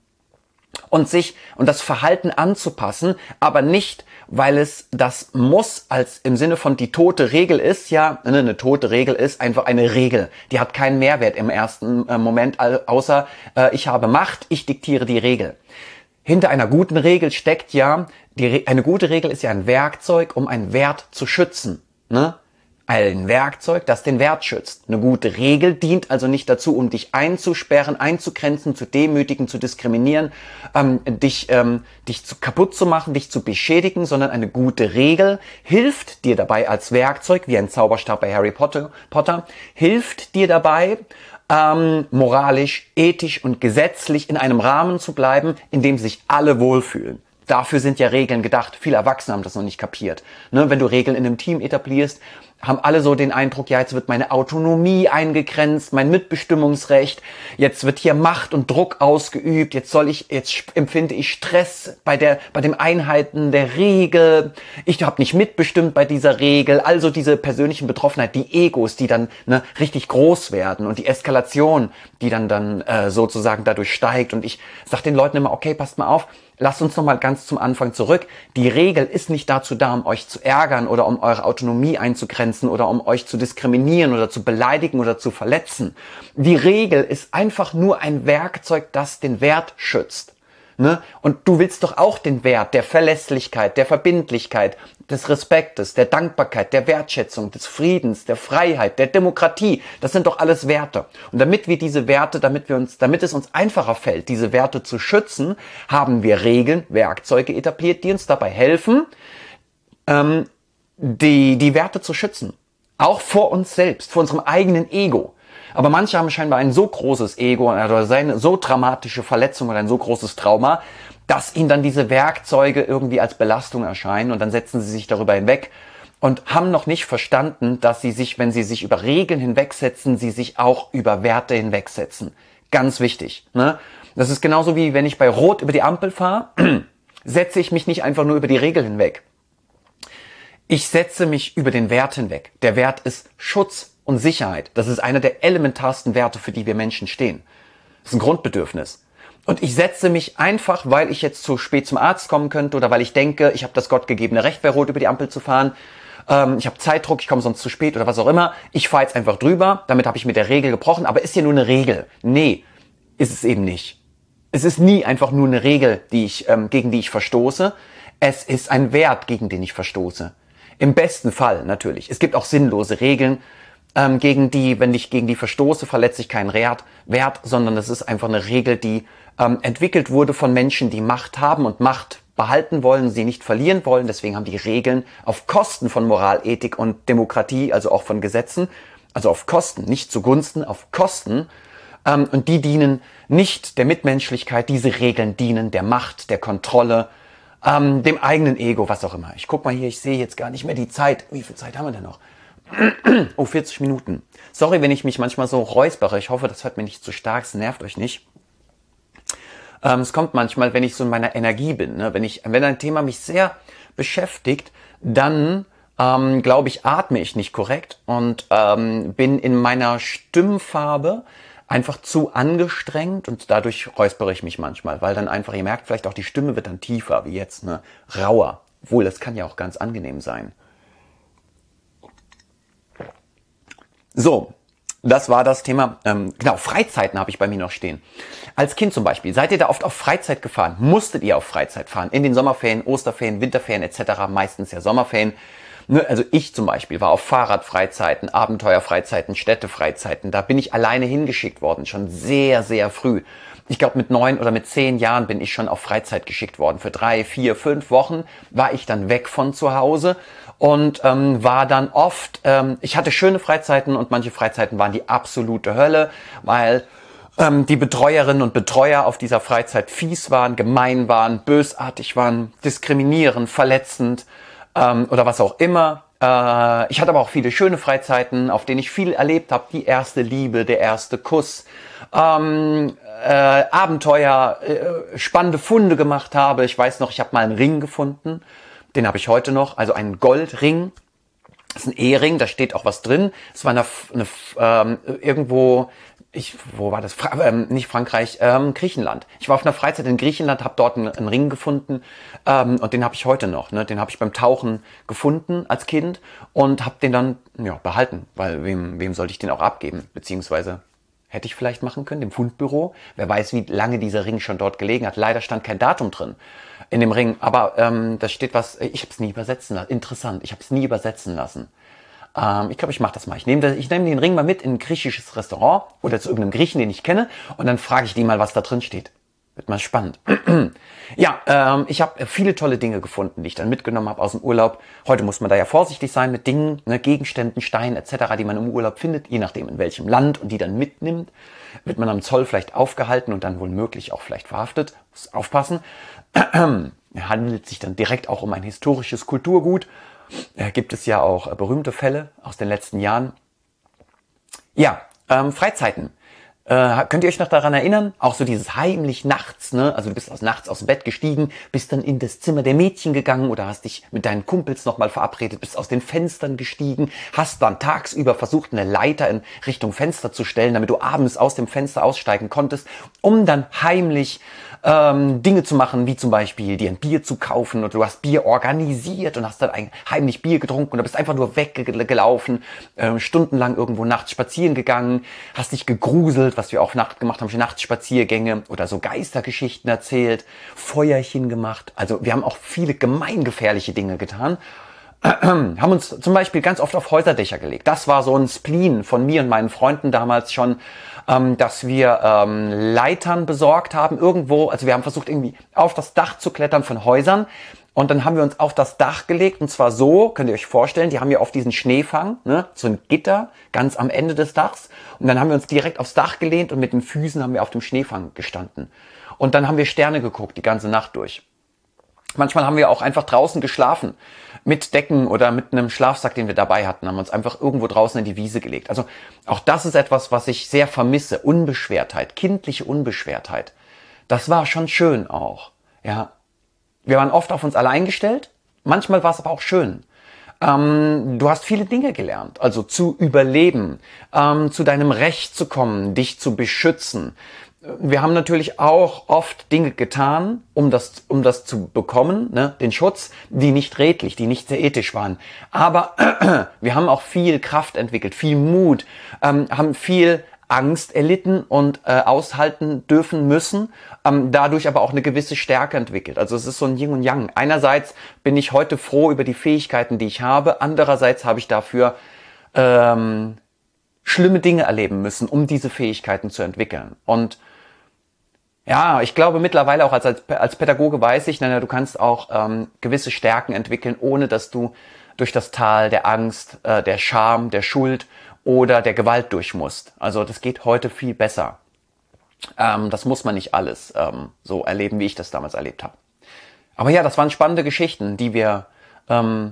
und sich und das Verhalten anzupassen, aber nicht, weil es das muss, als im Sinne von die tote Regel ist, ja, ne, eine tote Regel ist einfach eine Regel. Die hat keinen Mehrwert im ersten äh, Moment, außer äh, ich habe Macht, ich diktiere die Regel. Hinter einer guten Regel steckt ja, die Re- eine gute Regel ist ja ein Werkzeug, um einen Wert zu schützen. Ne? Ein Werkzeug, das den Wert schützt. Eine gute Regel dient also nicht dazu, um dich einzusperren, einzugrenzen, zu demütigen, zu diskriminieren, ähm, dich, ähm, dich zu, kaputt zu machen, dich zu beschädigen, sondern eine gute Regel hilft dir dabei als Werkzeug, wie ein Zauberstab bei Harry Potter, Potter hilft dir dabei, Ähm, moralisch, ethisch und gesetzlich in einem Rahmen zu bleiben, in dem sich alle wohlfühlen. Dafür sind ja Regeln gedacht. Viele Erwachsene haben das noch nicht kapiert. Ne, wenn du Regeln in einem Team etablierst, haben alle so den Eindruck, ja, jetzt wird meine Autonomie eingegrenzt, mein Mitbestimmungsrecht, jetzt wird hier Macht und Druck ausgeübt, jetzt soll ich, jetzt empfinde ich Stress bei der, bei dem Einhalten der Regel, ich habe nicht mitbestimmt bei dieser Regel, also diese persönlichen Betroffenheit, die Egos, die dann ne, richtig groß werden und die Eskalation, die dann dann äh, sozusagen dadurch steigt und ich sag den Leuten immer, okay, passt mal auf, lasst uns noch mal ganz zum Anfang zurück. Die Regel ist nicht dazu da, um euch zu ärgern oder um eure Autonomie einzugrenzen oder um euch zu diskriminieren oder zu beleidigen oder zu verletzen. Die Regel ist einfach nur ein Werkzeug, das den Wert schützt. Ne? Und du willst doch auch den Wert der Verlässlichkeit, der Verbindlichkeit, des Respektes, der Dankbarkeit, der Wertschätzung, des Friedens, der Freiheit, der Demokratie. Das sind doch alles Werte. Und damit wir diese Werte, damit wir uns, damit es uns einfacher fällt, diese Werte zu schützen, haben wir Regeln, Werkzeuge etabliert, die uns dabei helfen, ähm, die, die Werte zu schützen. Auch vor uns selbst, vor unserem eigenen Ego. Aber manche haben scheinbar ein so großes Ego oder eine so dramatische Verletzung oder ein so großes Trauma, dass ihnen dann diese Werkzeuge irgendwie als Belastung erscheinen und dann setzen sie sich darüber hinweg und haben noch nicht verstanden, dass sie sich, wenn sie sich über Regeln hinwegsetzen, sie sich auch über Werte hinwegsetzen. Ganz wichtig. Ne? Das ist genauso wie, wenn ich bei Rot über die Ampel fahre, setze ich mich nicht einfach nur über die Regel hinweg. Ich setze mich über den Wert hinweg. Der Wert ist Schutz und Sicherheit. Das ist einer der elementarsten Werte, für die wir Menschen stehen. Das ist ein Grundbedürfnis. Und ich setze mich einfach, weil ich jetzt zu spät zum Arzt kommen könnte oder weil ich denke, ich habe das gottgegebene Recht, bei Rot über die Ampel zu fahren. Ähm, ich habe Zeitdruck, ich komme sonst zu spät oder was auch immer. Ich fahre jetzt einfach drüber, damit habe ich mit der Regel gebrochen. Aber ist ja nur eine Regel. Nee, ist es eben nicht. Es ist nie einfach nur eine Regel, die ich, ähm, gegen die ich verstoße. Es ist ein Wert, gegen den ich verstoße. Im besten Fall natürlich. Es gibt auch sinnlose Regeln, ähm, gegen die, wenn ich gegen die verstoße, verletze ich keinen Wert, Wert, sondern es ist einfach eine Regel, die ähm, entwickelt wurde von Menschen, die Macht haben und Macht behalten wollen, sie nicht verlieren wollen. Deswegen haben die Regeln auf Kosten von Moral, Ethik und Demokratie, also auch von Gesetzen, also auf Kosten, nicht zugunsten, auf Kosten. Ähm, und die dienen nicht der Mitmenschlichkeit, diese Regeln dienen der Macht, der Kontrolle, ähm, dem eigenen Ego, was auch immer. Ich guck mal hier, ich sehe jetzt gar nicht mehr die Zeit. Wie viel Zeit haben wir denn noch? Oh, vierzig Minuten. Sorry, wenn ich mich manchmal so räuspere. Ich hoffe, das hört mir nicht zu stark, es nervt euch nicht. Ähm, es kommt manchmal, wenn ich so in meiner Energie bin, ne? wenn ich, wenn ein Thema mich sehr beschäftigt, dann ähm, glaube ich, atme ich nicht korrekt und ähm, bin in meiner Stimmfarbe einfach zu angestrengt und dadurch räuspere ich mich manchmal, weil dann einfach, ihr merkt vielleicht auch, die Stimme wird dann tiefer, wie jetzt, ne, rauer. Obwohl, das kann ja auch ganz angenehm sein. So, das war das Thema. Ähm, genau, Freizeiten habe ich bei mir noch stehen. Als Kind zum Beispiel, seid ihr da oft auf Freizeit gefahren? Musstet ihr auf Freizeit fahren? In den Sommerferien, Osterferien, Winterferien et cetera. Meistens ja Sommerferien. Also ich zum Beispiel war auf Fahrradfreizeiten, Abenteuerfreizeiten, Städtefreizeiten. Da bin ich alleine hingeschickt worden, schon sehr, sehr früh. Ich glaube, mit neun oder mit zehn Jahren bin ich schon auf Freizeit geschickt worden. Für drei, vier, fünf Wochen war ich dann weg von zu Hause und ähm, war dann oft, ähm, ich hatte schöne Freizeiten und manche Freizeiten waren die absolute Hölle, weil ähm, die Betreuerinnen und Betreuer auf dieser Freizeit fies waren, gemein waren, bösartig waren, diskriminierend, verletzend ähm, oder was auch immer. Äh, ich hatte aber auch viele schöne Freizeiten, auf denen ich viel erlebt habe. Die erste Liebe, der erste Kuss, ähm, äh, Abenteuer, äh, spannende Funde gemacht habe. Ich weiß noch, ich habe mal einen Ring gefunden. Den habe ich heute noch, also einen Goldring. Das ist ein Ehering, da steht auch was drin. Es war eine, eine ähm, irgendwo, ich, wo war das? Fra ähm, nicht Frankreich, ähm, Griechenland. Ich war auf einer Freizeit in Griechenland, habe dort einen, einen Ring gefunden ähm, und den habe ich heute noch. Ne? Den habe ich beim Tauchen gefunden als Kind und habe den dann ja behalten, weil wem, wem sollte ich den auch abgeben? Beziehungsweise hätte ich vielleicht machen können, dem Fundbüro. Wer weiß, wie lange dieser Ring schon dort gelegen hat. Leider stand kein Datum drin in dem Ring, aber ähm, da steht was, ich habe es nie übersetzen lassen. Interessant, ich habe es nie übersetzen lassen. Ähm, ich glaube, ich mache das mal. Ich nehme ich nehm den Ring mal mit in ein griechisches Restaurant oder zu irgendeinem Griechen, den ich kenne, und dann frage ich die mal, was da drin steht. Wird mal spannend. Ja, ähm, ich habe viele tolle Dinge gefunden, die ich dann mitgenommen habe aus dem Urlaub. Heute muss man da ja vorsichtig sein mit Dingen, ne, Gegenständen, Steinen et cetera, die man im Urlaub findet, je nachdem in welchem Land, und die dann mitnimmt. Wird man am Zoll vielleicht aufgehalten und dann wohl möglich auch vielleicht verhaftet. Muss aufpassen. Handelt sich dann direkt auch um ein historisches Kulturgut. Äh, gibt es ja auch äh, berühmte Fälle aus den letzten Jahren. Ja, ähm, Freizeiten. Äh, könnt ihr euch noch daran erinnern? Auch so dieses heimlich nachts, ne? Also du bist aus, nachts aus dem Bett gestiegen, bist dann in das Zimmer der Mädchen gegangen oder hast dich mit deinen Kumpels nochmal verabredet, bist aus den Fenstern gestiegen, hast dann tagsüber versucht, eine Leiter in Richtung Fenster zu stellen, damit du abends aus dem Fenster aussteigen konntest, um dann heimlich ähm, Dinge zu machen, wie zum Beispiel dir ein Bier zu kaufen, oder du hast Bier organisiert und hast dann ein heimlich Bier getrunken oder bist einfach nur weggelaufen, äh, stundenlang irgendwo nachts spazieren gegangen, hast dich gegruselt, was wir auch nachts gemacht haben, Nachtspaziergänge oder so Geistergeschichten erzählt, Feuerchen gemacht. Also wir haben auch viele gemeingefährliche Dinge getan. Haben uns zum Beispiel ganz oft auf Häuserdächer gelegt. Das war so ein Spleen von mir und meinen Freunden damals schon, ähm, dass wir ähm, Leitern besorgt haben irgendwo. Also wir haben versucht irgendwie auf das Dach zu klettern von Häusern. Und dann haben wir uns auf das Dach gelegt, und zwar so, könnt ihr euch vorstellen, die haben ja auf diesen Schneefang, ne, so ein Gitter ganz am Ende des Dachs. Und dann haben wir uns direkt aufs Dach gelehnt und mit den Füßen haben wir auf dem Schneefang gestanden. Und dann haben wir Sterne geguckt, die ganze Nacht durch. Manchmal haben wir auch einfach draußen geschlafen, mit Decken oder mit einem Schlafsack, den wir dabei hatten, haben uns einfach irgendwo draußen in die Wiese gelegt. Also auch das ist etwas, was ich sehr vermisse, Unbeschwertheit, kindliche Unbeschwertheit. Das war schon schön auch, ja. Wir waren oft auf uns allein gestellt, manchmal war es aber auch schön. Ähm, du hast viele Dinge gelernt, also zu überleben, ähm, zu deinem Recht zu kommen, dich zu beschützen. Wir haben natürlich auch oft Dinge getan, um das, um das zu bekommen, ne, den Schutz, die nicht redlich, die nicht sehr ethisch waren. Aber äh, wir haben auch viel Kraft entwickelt, viel Mut, ähm, haben viel Angst erlitten und äh, aushalten dürfen müssen, ähm, dadurch aber auch eine gewisse Stärke entwickelt. Also es ist so ein Yin und Yang. Einerseits bin ich heute froh über die Fähigkeiten, die ich habe, andererseits habe ich dafür ähm, schlimme Dinge erleben müssen, um diese Fähigkeiten zu entwickeln. Und ja, ich glaube mittlerweile auch als, als, als Pädagoge weiß ich, na, du kannst auch ähm, gewisse Stärken entwickeln, ohne dass du durch das Tal der Angst, äh, der Scham, der Schuld oder der Gewalt durch musst. Also das geht heute viel besser. Ähm, das muss man nicht alles ähm, so erleben, wie ich das damals erlebt habe. Aber ja, das waren spannende Geschichten, die wir... Ähm,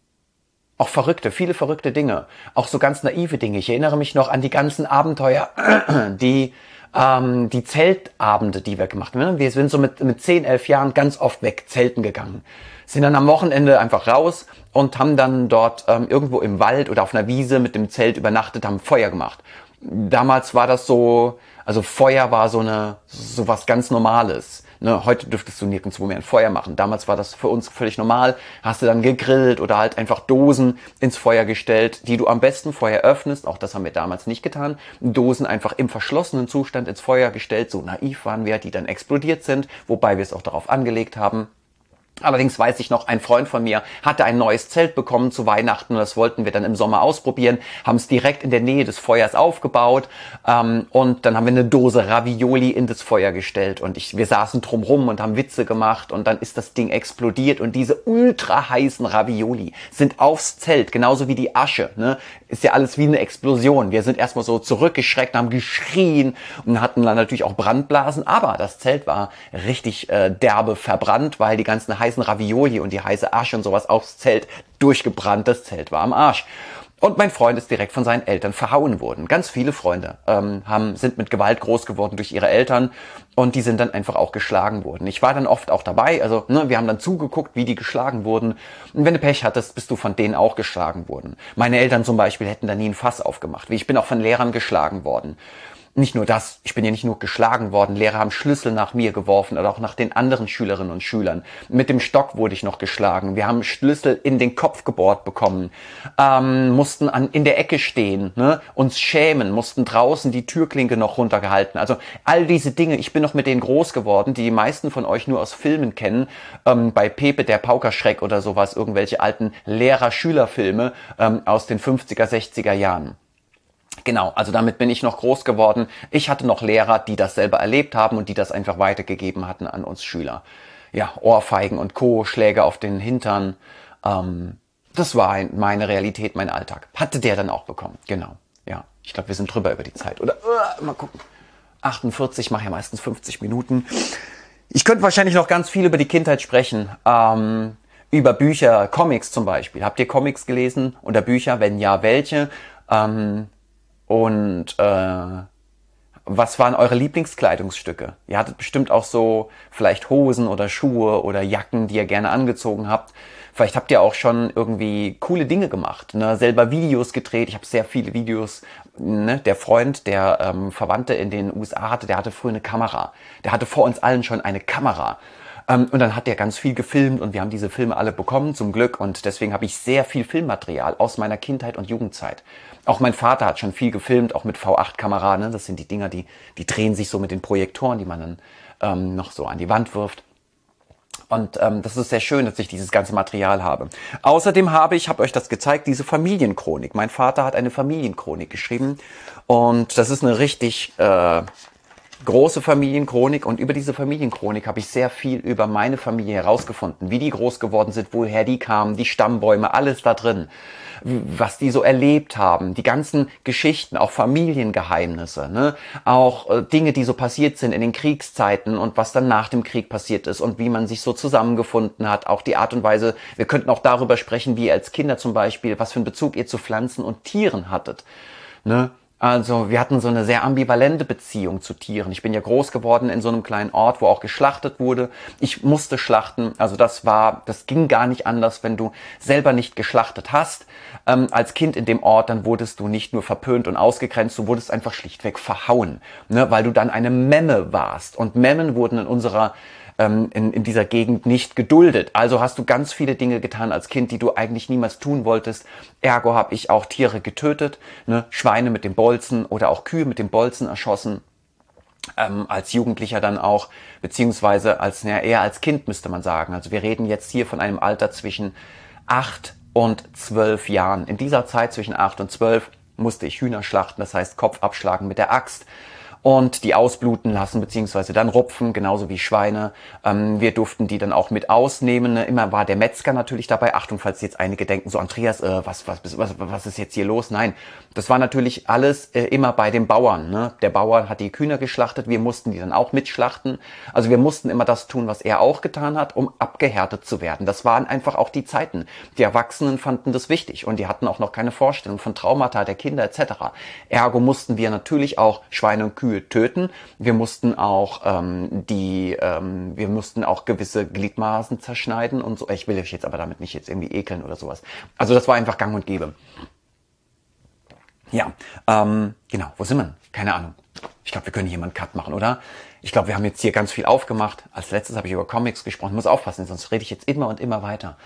Auch verrückte, viele verrückte Dinge. Auch so ganz naive Dinge. Ich erinnere mich noch an die ganzen Abenteuer, die ähm, die Zeltabende, die wir gemacht haben. Wir sind so mit, mit zehn, elf Jahren ganz oft weg zelten gegangen. Sind dann am Wochenende einfach raus und haben dann dort ähm, irgendwo im Wald oder auf einer Wiese mit dem Zelt übernachtet, haben Feuer gemacht. Damals war das so, also Feuer war so eine, so was ganz Normales. Ne, heute dürftest du nirgendwo mehr ein Feuer machen. Damals war das für uns völlig normal. Hast du dann gegrillt oder halt einfach Dosen ins Feuer gestellt, die du am besten vorher öffnest. Auch das haben wir damals nicht getan. Dosen einfach im verschlossenen Zustand ins Feuer gestellt. So naiv waren wir, die dann explodiert sind, wobei wir es auch darauf angelegt haben. Allerdings weiß ich noch, ein Freund von mir hatte ein neues Zelt bekommen zu Weihnachten und das wollten wir dann im Sommer ausprobieren, haben es direkt in der Nähe des Feuers aufgebaut ähm, und dann haben wir eine Dose Ravioli in das Feuer gestellt und ich, wir saßen drumrum und haben Witze gemacht und dann ist das Ding explodiert und diese ultra heißen Ravioli sind aufs Zelt, genauso wie die Asche, ne? Ist ja alles wie eine Explosion. Wir sind erstmal so zurückgeschreckt, haben geschrien und hatten dann natürlich auch Brandblasen, aber das Zelt war richtig äh, derbe verbrannt, weil die ganzen heißen Ravioli und die heiße Asche und sowas aufs Zelt durchgebrannt. Das Zelt war am Arsch. Und mein Freund ist direkt von seinen Eltern verhauen worden. Ganz viele Freunde ähm, haben, sind mit Gewalt groß geworden durch ihre Eltern und die sind dann einfach auch geschlagen worden. Ich war dann oft auch dabei, also ne, wir haben dann zugeguckt, wie die geschlagen wurden. Und wenn du Pech hattest, bist du von denen auch geschlagen worden. Meine Eltern zum Beispiel hätten da nie ein Fass aufgemacht. Ich bin auch von Lehrern geschlagen worden. Nicht nur das, ich bin ja nicht nur geschlagen worden, Lehrer haben Schlüssel nach mir geworfen oder auch nach den anderen Schülerinnen und Schülern. Mit dem Stock wurde ich noch geschlagen. Wir haben Schlüssel in den Kopf gebohrt bekommen, ähm, mussten an, in der Ecke stehen, ne, uns schämen, mussten draußen die Türklinke noch runtergehalten. Also all diese Dinge, ich bin noch mit denen groß geworden, die die meisten von euch nur aus Filmen kennen, ähm, bei Pepe der Paukerschreck oder sowas, irgendwelche alten Lehrer-Schüler-Filme ähm, aus den fünfziger, sechziger Jahren. Genau, also damit bin ich noch groß geworden. Ich hatte noch Lehrer, die das selber erlebt haben und die das einfach weitergegeben hatten an uns Schüler. Ja, Ohrfeigen und Co., Schläge auf den Hintern. Ähm, das war meine Realität, mein Alltag. Hatte der dann auch bekommen, genau. Ja, ich glaube, wir sind drüber über die Zeit. Oder, uh, mal gucken, achtundvierzig, mache ja meistens fünfzig Minuten. Ich könnte wahrscheinlich noch ganz viel über die Kindheit sprechen. Ähm, über Bücher, Comics zum Beispiel. Habt ihr Comics gelesen oder Bücher? Wenn ja, welche? Ähm... Und äh, was waren eure Lieblingskleidungsstücke? Ihr hattet bestimmt auch so vielleicht Hosen oder Schuhe oder Jacken, die ihr gerne angezogen habt. Vielleicht habt ihr auch schon irgendwie coole Dinge gemacht, ne? Selber Videos gedreht. Ich habe sehr viele Videos. Ne? Der Freund, der ähm, Verwandte in den U S A hatte, der hatte früher eine Kamera. Der hatte vor uns allen schon eine Kamera. Ähm, und dann hat der ganz viel gefilmt und wir haben diese Filme alle bekommen, zum Glück. Und deswegen habe ich sehr viel Filmmaterial aus meiner Kindheit und Jugendzeit. Auch mein Vater hat schon viel gefilmt, auch mit V acht Kamera. Ne? Das sind die Dinger, die, die drehen sich so mit den Projektoren, die man dann ähm, noch so an die Wand wirft. Und ähm, das ist sehr schön, dass ich dieses ganze Material habe. Außerdem habe ich, habe euch das gezeigt, diese Familienchronik. Mein Vater hat eine Familienchronik geschrieben und das ist eine richtig äh, große Familienchronik. Und über diese Familienchronik habe ich sehr viel über meine Familie herausgefunden, wie die groß geworden sind, woher die kamen, die Stammbäume, alles da drin, was die so erlebt haben, die ganzen Geschichten, auch Familiengeheimnisse, ne? Auch äh, Dinge, die so passiert sind in den Kriegszeiten und was dann nach dem Krieg passiert ist und wie man sich so zusammengefunden hat, auch die Art und Weise. Wir könnten auch darüber sprechen, wie ihr als Kinder zum Beispiel, was für einen Bezug ihr zu Pflanzen und Tieren hattet, ne? Also wir hatten so eine sehr ambivalente Beziehung zu Tieren. Ich bin ja groß geworden in so einem kleinen Ort, wo auch geschlachtet wurde. Ich musste schlachten, also das war, das ging gar nicht anders, wenn du selber nicht geschlachtet hast. Ähm, als Kind in dem Ort, dann wurdest du nicht nur verpönt und ausgegrenzt, du wurdest einfach schlichtweg verhauen, ne, weil du dann eine Memme warst. Und Memmen wurden in unserer In, in dieser Gegend nicht geduldet. Also hast du ganz viele Dinge getan als Kind, die du eigentlich niemals tun wolltest. Ergo habe ich auch Tiere getötet, ne? Schweine mit dem Bolzen oder auch Kühe mit dem Bolzen erschossen. Ähm, als Jugendlicher dann auch, beziehungsweise als, ja, eher als Kind müsste man sagen. Also wir reden jetzt hier von einem Alter zwischen acht und zwölf Jahren. In dieser Zeit zwischen acht und zwölf musste ich Hühner schlachten, das heißt Kopf abschlagen mit der Axt. Und die ausbluten lassen, beziehungsweise dann rupfen, genauso wie Schweine. Ähm, wir durften die dann auch mit ausnehmen. Ne? Immer war der Metzger natürlich dabei. Achtung, falls jetzt einige denken, so Andreas, äh, was, was, was, was ist jetzt hier los? Nein, das war natürlich alles äh, immer bei dem Bauern. Ne? Der Bauer hat die Hühner geschlachtet, wir mussten die dann auch mitschlachten. Also wir mussten immer das tun, was er auch getan hat, um abgehärtet zu werden. Das waren einfach auch die Zeiten. Die Erwachsenen fanden das wichtig und die hatten auch noch keine Vorstellung von Traumata der Kinder et cetera. Ergo mussten wir natürlich auch Schweine und Kühe töten. Wir mussten auch ähm, die, ähm, wir mussten auch gewisse Gliedmaßen zerschneiden und so. Ich will euch jetzt aber damit nicht jetzt irgendwie ekeln oder sowas. Also das war einfach gang und gäbe. Ja, ähm, genau. Wo sind wir? Keine Ahnung. Ich glaube, wir können hier mal einen Cut machen, oder? Ich glaube, wir haben jetzt hier ganz viel aufgemacht. Als letztes habe ich über Comics gesprochen. Ich muss aufpassen, sonst rede ich jetzt immer und immer weiter.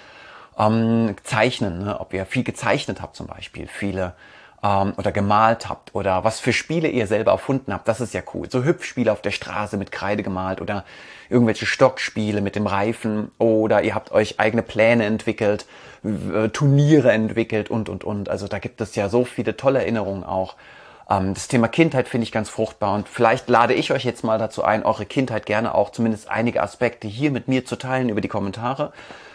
Ähm, Zeichnen, ne? Ob ihr viel gezeichnet habt zum Beispiel. Viele ähm, oder gemalt habt oder was für Spiele ihr selber erfunden habt, das ist ja cool. So Hüpfspiele auf der Straße mit Kreide gemalt oder irgendwelche Stockspiele mit dem Reifen oder ihr habt euch eigene Pläne entwickelt, äh, Turniere entwickelt und, und, und. Also da gibt es ja so viele tolle Erinnerungen auch. Ähm, das Thema Kindheit finde ich ganz fruchtbar und vielleicht lade ich euch jetzt mal dazu ein, eure Kindheit gerne auch zumindest einige Aspekte hier mit mir zu teilen über die Kommentare.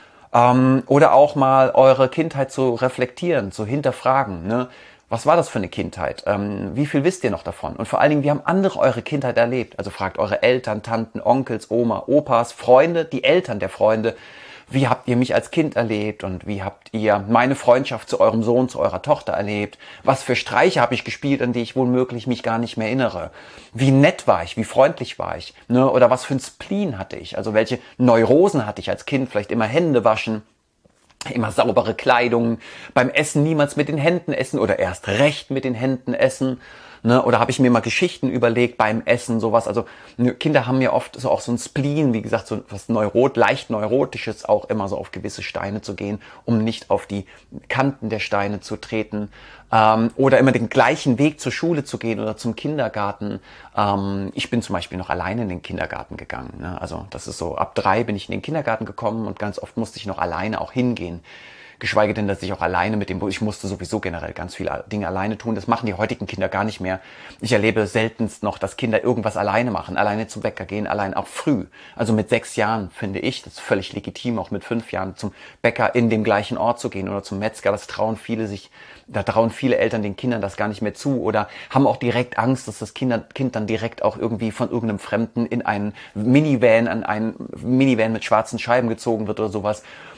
Ähm, oder auch mal eure Kindheit zu reflektieren, zu hinterfragen, ne? Was war das für eine Kindheit? Ähm, wie viel wisst ihr noch davon? Und vor allen Dingen, wie haben andere eure Kindheit erlebt? Also fragt eure Eltern, Tanten, Onkels, Oma, Opas, Freunde, die Eltern der Freunde. Wie habt ihr mich als Kind erlebt? Und wie habt ihr meine Freundschaft zu eurem Sohn, zu eurer Tochter erlebt? Was für Streiche habe ich gespielt, an die ich womöglich mich gar nicht mehr erinnere? Wie nett war ich? Wie freundlich war ich? Ne? Oder was für ein Spleen hatte ich? Also welche Neurosen hatte ich als Kind? Vielleicht immer Hände waschen. Immer saubere Kleidung, beim Essen niemals mit den Händen essen oder erst recht mit den Händen essen, ne? Oder habe ich mir mal Geschichten überlegt beim Essen, sowas. Also ne, Kinder haben ja oft so auch so ein Spleen, wie gesagt, so was Neurot, leicht Neurotisches, auch immer so auf gewisse Steine zu gehen, um nicht auf die Kanten der Steine zu treten. Ähm, oder immer den gleichen Weg zur Schule zu gehen oder zum Kindergarten. Ähm, ich bin zum Beispiel noch alleine in den Kindergarten gegangen. Ne? Also das ist so, ab drei bin ich in den Kindergarten gekommen und ganz oft musste ich noch alleine auch hingehen. Geschweige denn, dass ich auch alleine mit dem Bus, ich musste sowieso generell ganz viele Dinge alleine tun. Das machen die heutigen Kinder gar nicht mehr. Ich erlebe seltenst noch, dass Kinder irgendwas alleine machen, alleine zum Bäcker gehen, allein auch früh. Also mit sechs Jahren finde ich, das ist völlig legitim, auch mit fünf Jahren zum Bäcker in dem gleichen Ort zu gehen oder zum Metzger. Das trauen viele sich, da trauen viele Eltern den Kindern das gar nicht mehr zu oder haben auch direkt Angst, dass das Kinder, Kind dann direkt auch irgendwie von irgendeinem Fremden in einen Minivan, an einen Minivan mit schwarzen Scheiben gezogen wird oder sowas.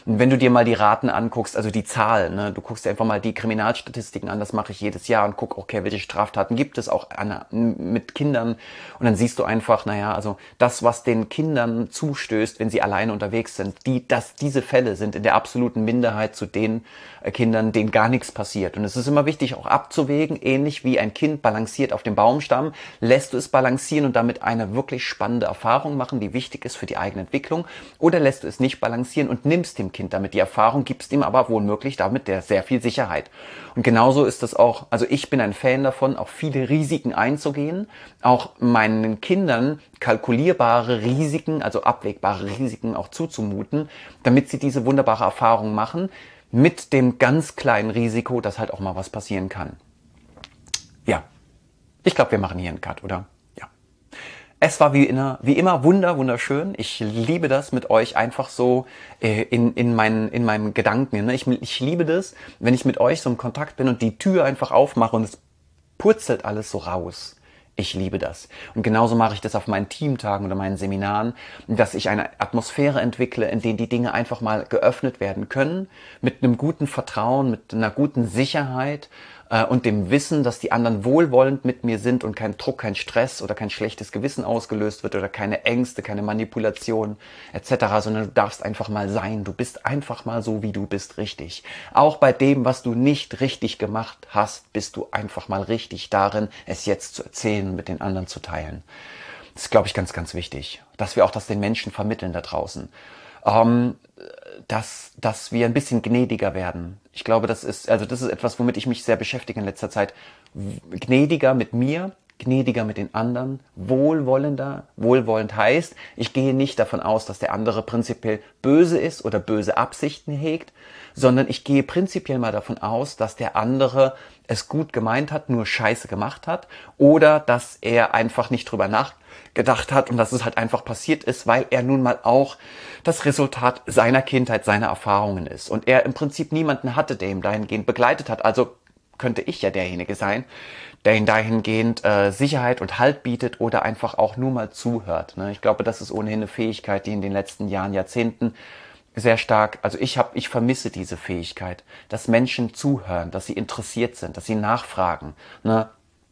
Und wenn du dir mal die Raten anguckst, also die Zahlen, ne, du guckst dir einfach mal die Kriminalstatistiken an, das mache ich jedes Jahr und guck, okay, welche Straftaten gibt es auch an, mit Kindern, und dann siehst du einfach, naja, also das, was den Kindern zustößt, wenn sie alleine unterwegs sind, die, dass diese Fälle sind in der absoluten Minderheit zu den äh, Kindern, denen gar nichts passiert. Und es ist immer wichtig, auch abzuwägen, ähnlich wie ein Kind balanciert auf dem Baumstamm, lässt du es balancieren und damit eine wirklich spannende Erfahrung machen, die wichtig ist für die eigene Entwicklung, oder lässt du es nicht balancieren und nimmst dem Kind damit die Erfahrung, gibst ihm aber womöglich damit der sehr viel Sicherheit. Und genauso ist es auch, also ich bin ein Fan davon, auch viele Risiken einzugehen, auch meinen Kindern kalkulierbare Risiken, also abwägbare Risiken auch zuzumuten, damit sie diese wunderbare Erfahrung machen, mit dem ganz kleinen Risiko, dass halt auch mal was passieren kann. Ja, ich glaube, wir machen hier einen Cut, oder? Ja. Es war wie immer, wie immer wunder, wunderschön. Ich liebe das mit euch einfach so äh, in, in, meinen, in meinen Gedanken. Ne? Ich, ich liebe das, wenn ich mit euch so im Kontakt bin und die Tür einfach aufmache und es purzelt alles so raus. Ich liebe das. Und genauso mache ich das auf meinen Teamtagen oder meinen Seminaren, dass ich eine Atmosphäre entwickle, in der die Dinge einfach mal geöffnet werden können, mit einem guten Vertrauen, mit einer guten Sicherheit äh, und dem Wissen, dass die anderen wohlwollend mit mir sind und kein Druck, kein Stress oder kein schlechtes Gewissen ausgelöst wird oder keine Ängste, keine Manipulation et cetera, sondern du darfst einfach mal sein. Du bist einfach mal so, wie du bist, richtig. Auch bei dem, was du nicht richtig gemacht hast, bist du einfach mal richtig darin, es jetzt zu erzählen, mit den anderen zu teilen. Das ist, glaube ich, ganz, ganz wichtig, dass wir auch das den Menschen vermitteln da draußen. Ähm, dass, dass wir ein bisschen gnädiger werden. Ich glaube, das ist, also das ist etwas, womit ich mich sehr beschäftige in letzter Zeit. Gnädiger mit mir, gnädiger mit den anderen, wohlwollender. Wohlwollend heißt, ich gehe nicht davon aus, dass der andere prinzipiell böse ist oder böse Absichten hegt, sondern ich gehe prinzipiell mal davon aus, dass der andere es gut gemeint hat, nur Scheiße gemacht hat, oder dass er einfach nicht drüber nachgedacht hat und dass es halt einfach passiert ist, weil er nun mal auch das Resultat seiner Kindheit, seiner Erfahrungen ist und er im Prinzip niemanden hatte, der ihn dahingehend begleitet hat. Also könnte ich ja derjenige sein, der ihn dahingehend äh, Sicherheit und Halt bietet oder einfach auch nur mal zuhört. Ne? Ich glaube, das ist ohnehin eine Fähigkeit, die in den letzten Jahren, Jahrzehnten sehr stark, also ich habe, ich vermisse diese Fähigkeit, dass Menschen zuhören, dass sie interessiert sind, dass sie nachfragen. Ne?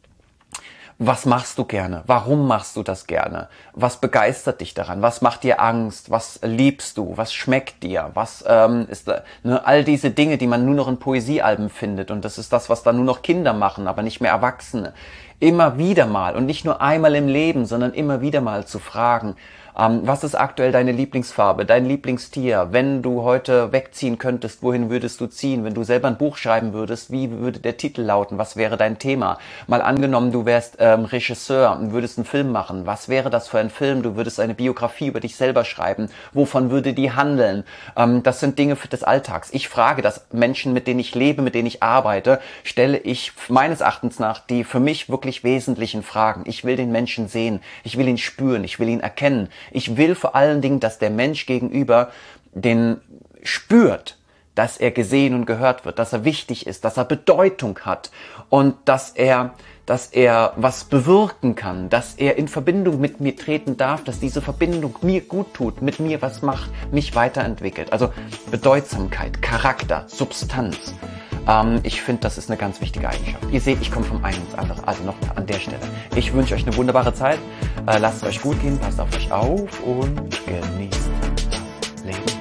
Was machst du gerne? Warum machst du das gerne? Was begeistert dich daran? Was macht dir Angst? Was liebst du? Was schmeckt dir? Was ähm, ist da, ne? All diese Dinge, die man nur noch in Poesiealben findet, und das ist das, was dann nur noch Kinder machen, aber nicht mehr Erwachsene. Immer wieder mal und nicht nur einmal im Leben, sondern immer wieder mal zu fragen, ähm, was ist aktuell deine Lieblingsfarbe, dein Lieblingstier? Wenn du heute wegziehen könntest, wohin würdest du ziehen? Wenn du selber ein Buch schreiben würdest, wie würde der Titel lauten? Was wäre dein Thema? Mal angenommen, du wärst ähm, Regisseur und würdest einen Film machen. Was wäre das für ein Film? Du würdest eine Biografie über dich selber schreiben. Wovon würde die handeln? Ähm, das sind Dinge des Alltags. Ich frage das Menschen, mit denen ich lebe, mit denen ich arbeite, stelle ich meines Erachtens nach die für mich wirklich wesentlichen Fragen. Ich will den Menschen sehen. Ich will ihn spüren. Ich will ihn erkennen. Ich will vor allen Dingen, dass der Mensch gegenüber den spürt, dass er gesehen und gehört wird, dass er wichtig ist, dass er Bedeutung hat und dass er, dass er was bewirken kann, dass er in Verbindung mit mir treten darf, dass diese Verbindung mir gut tut, mit mir was macht, mich weiterentwickelt. Also Bedeutsamkeit, Charakter, Substanz. Ähm, ich finde, das ist eine ganz wichtige Eigenschaft. Ihr seht, ich komme vom einen ins andere, also noch an der Stelle. Ich wünsche euch eine wunderbare Zeit. Äh, lasst es euch gut gehen, passt auf euch auf und genießt das Leben.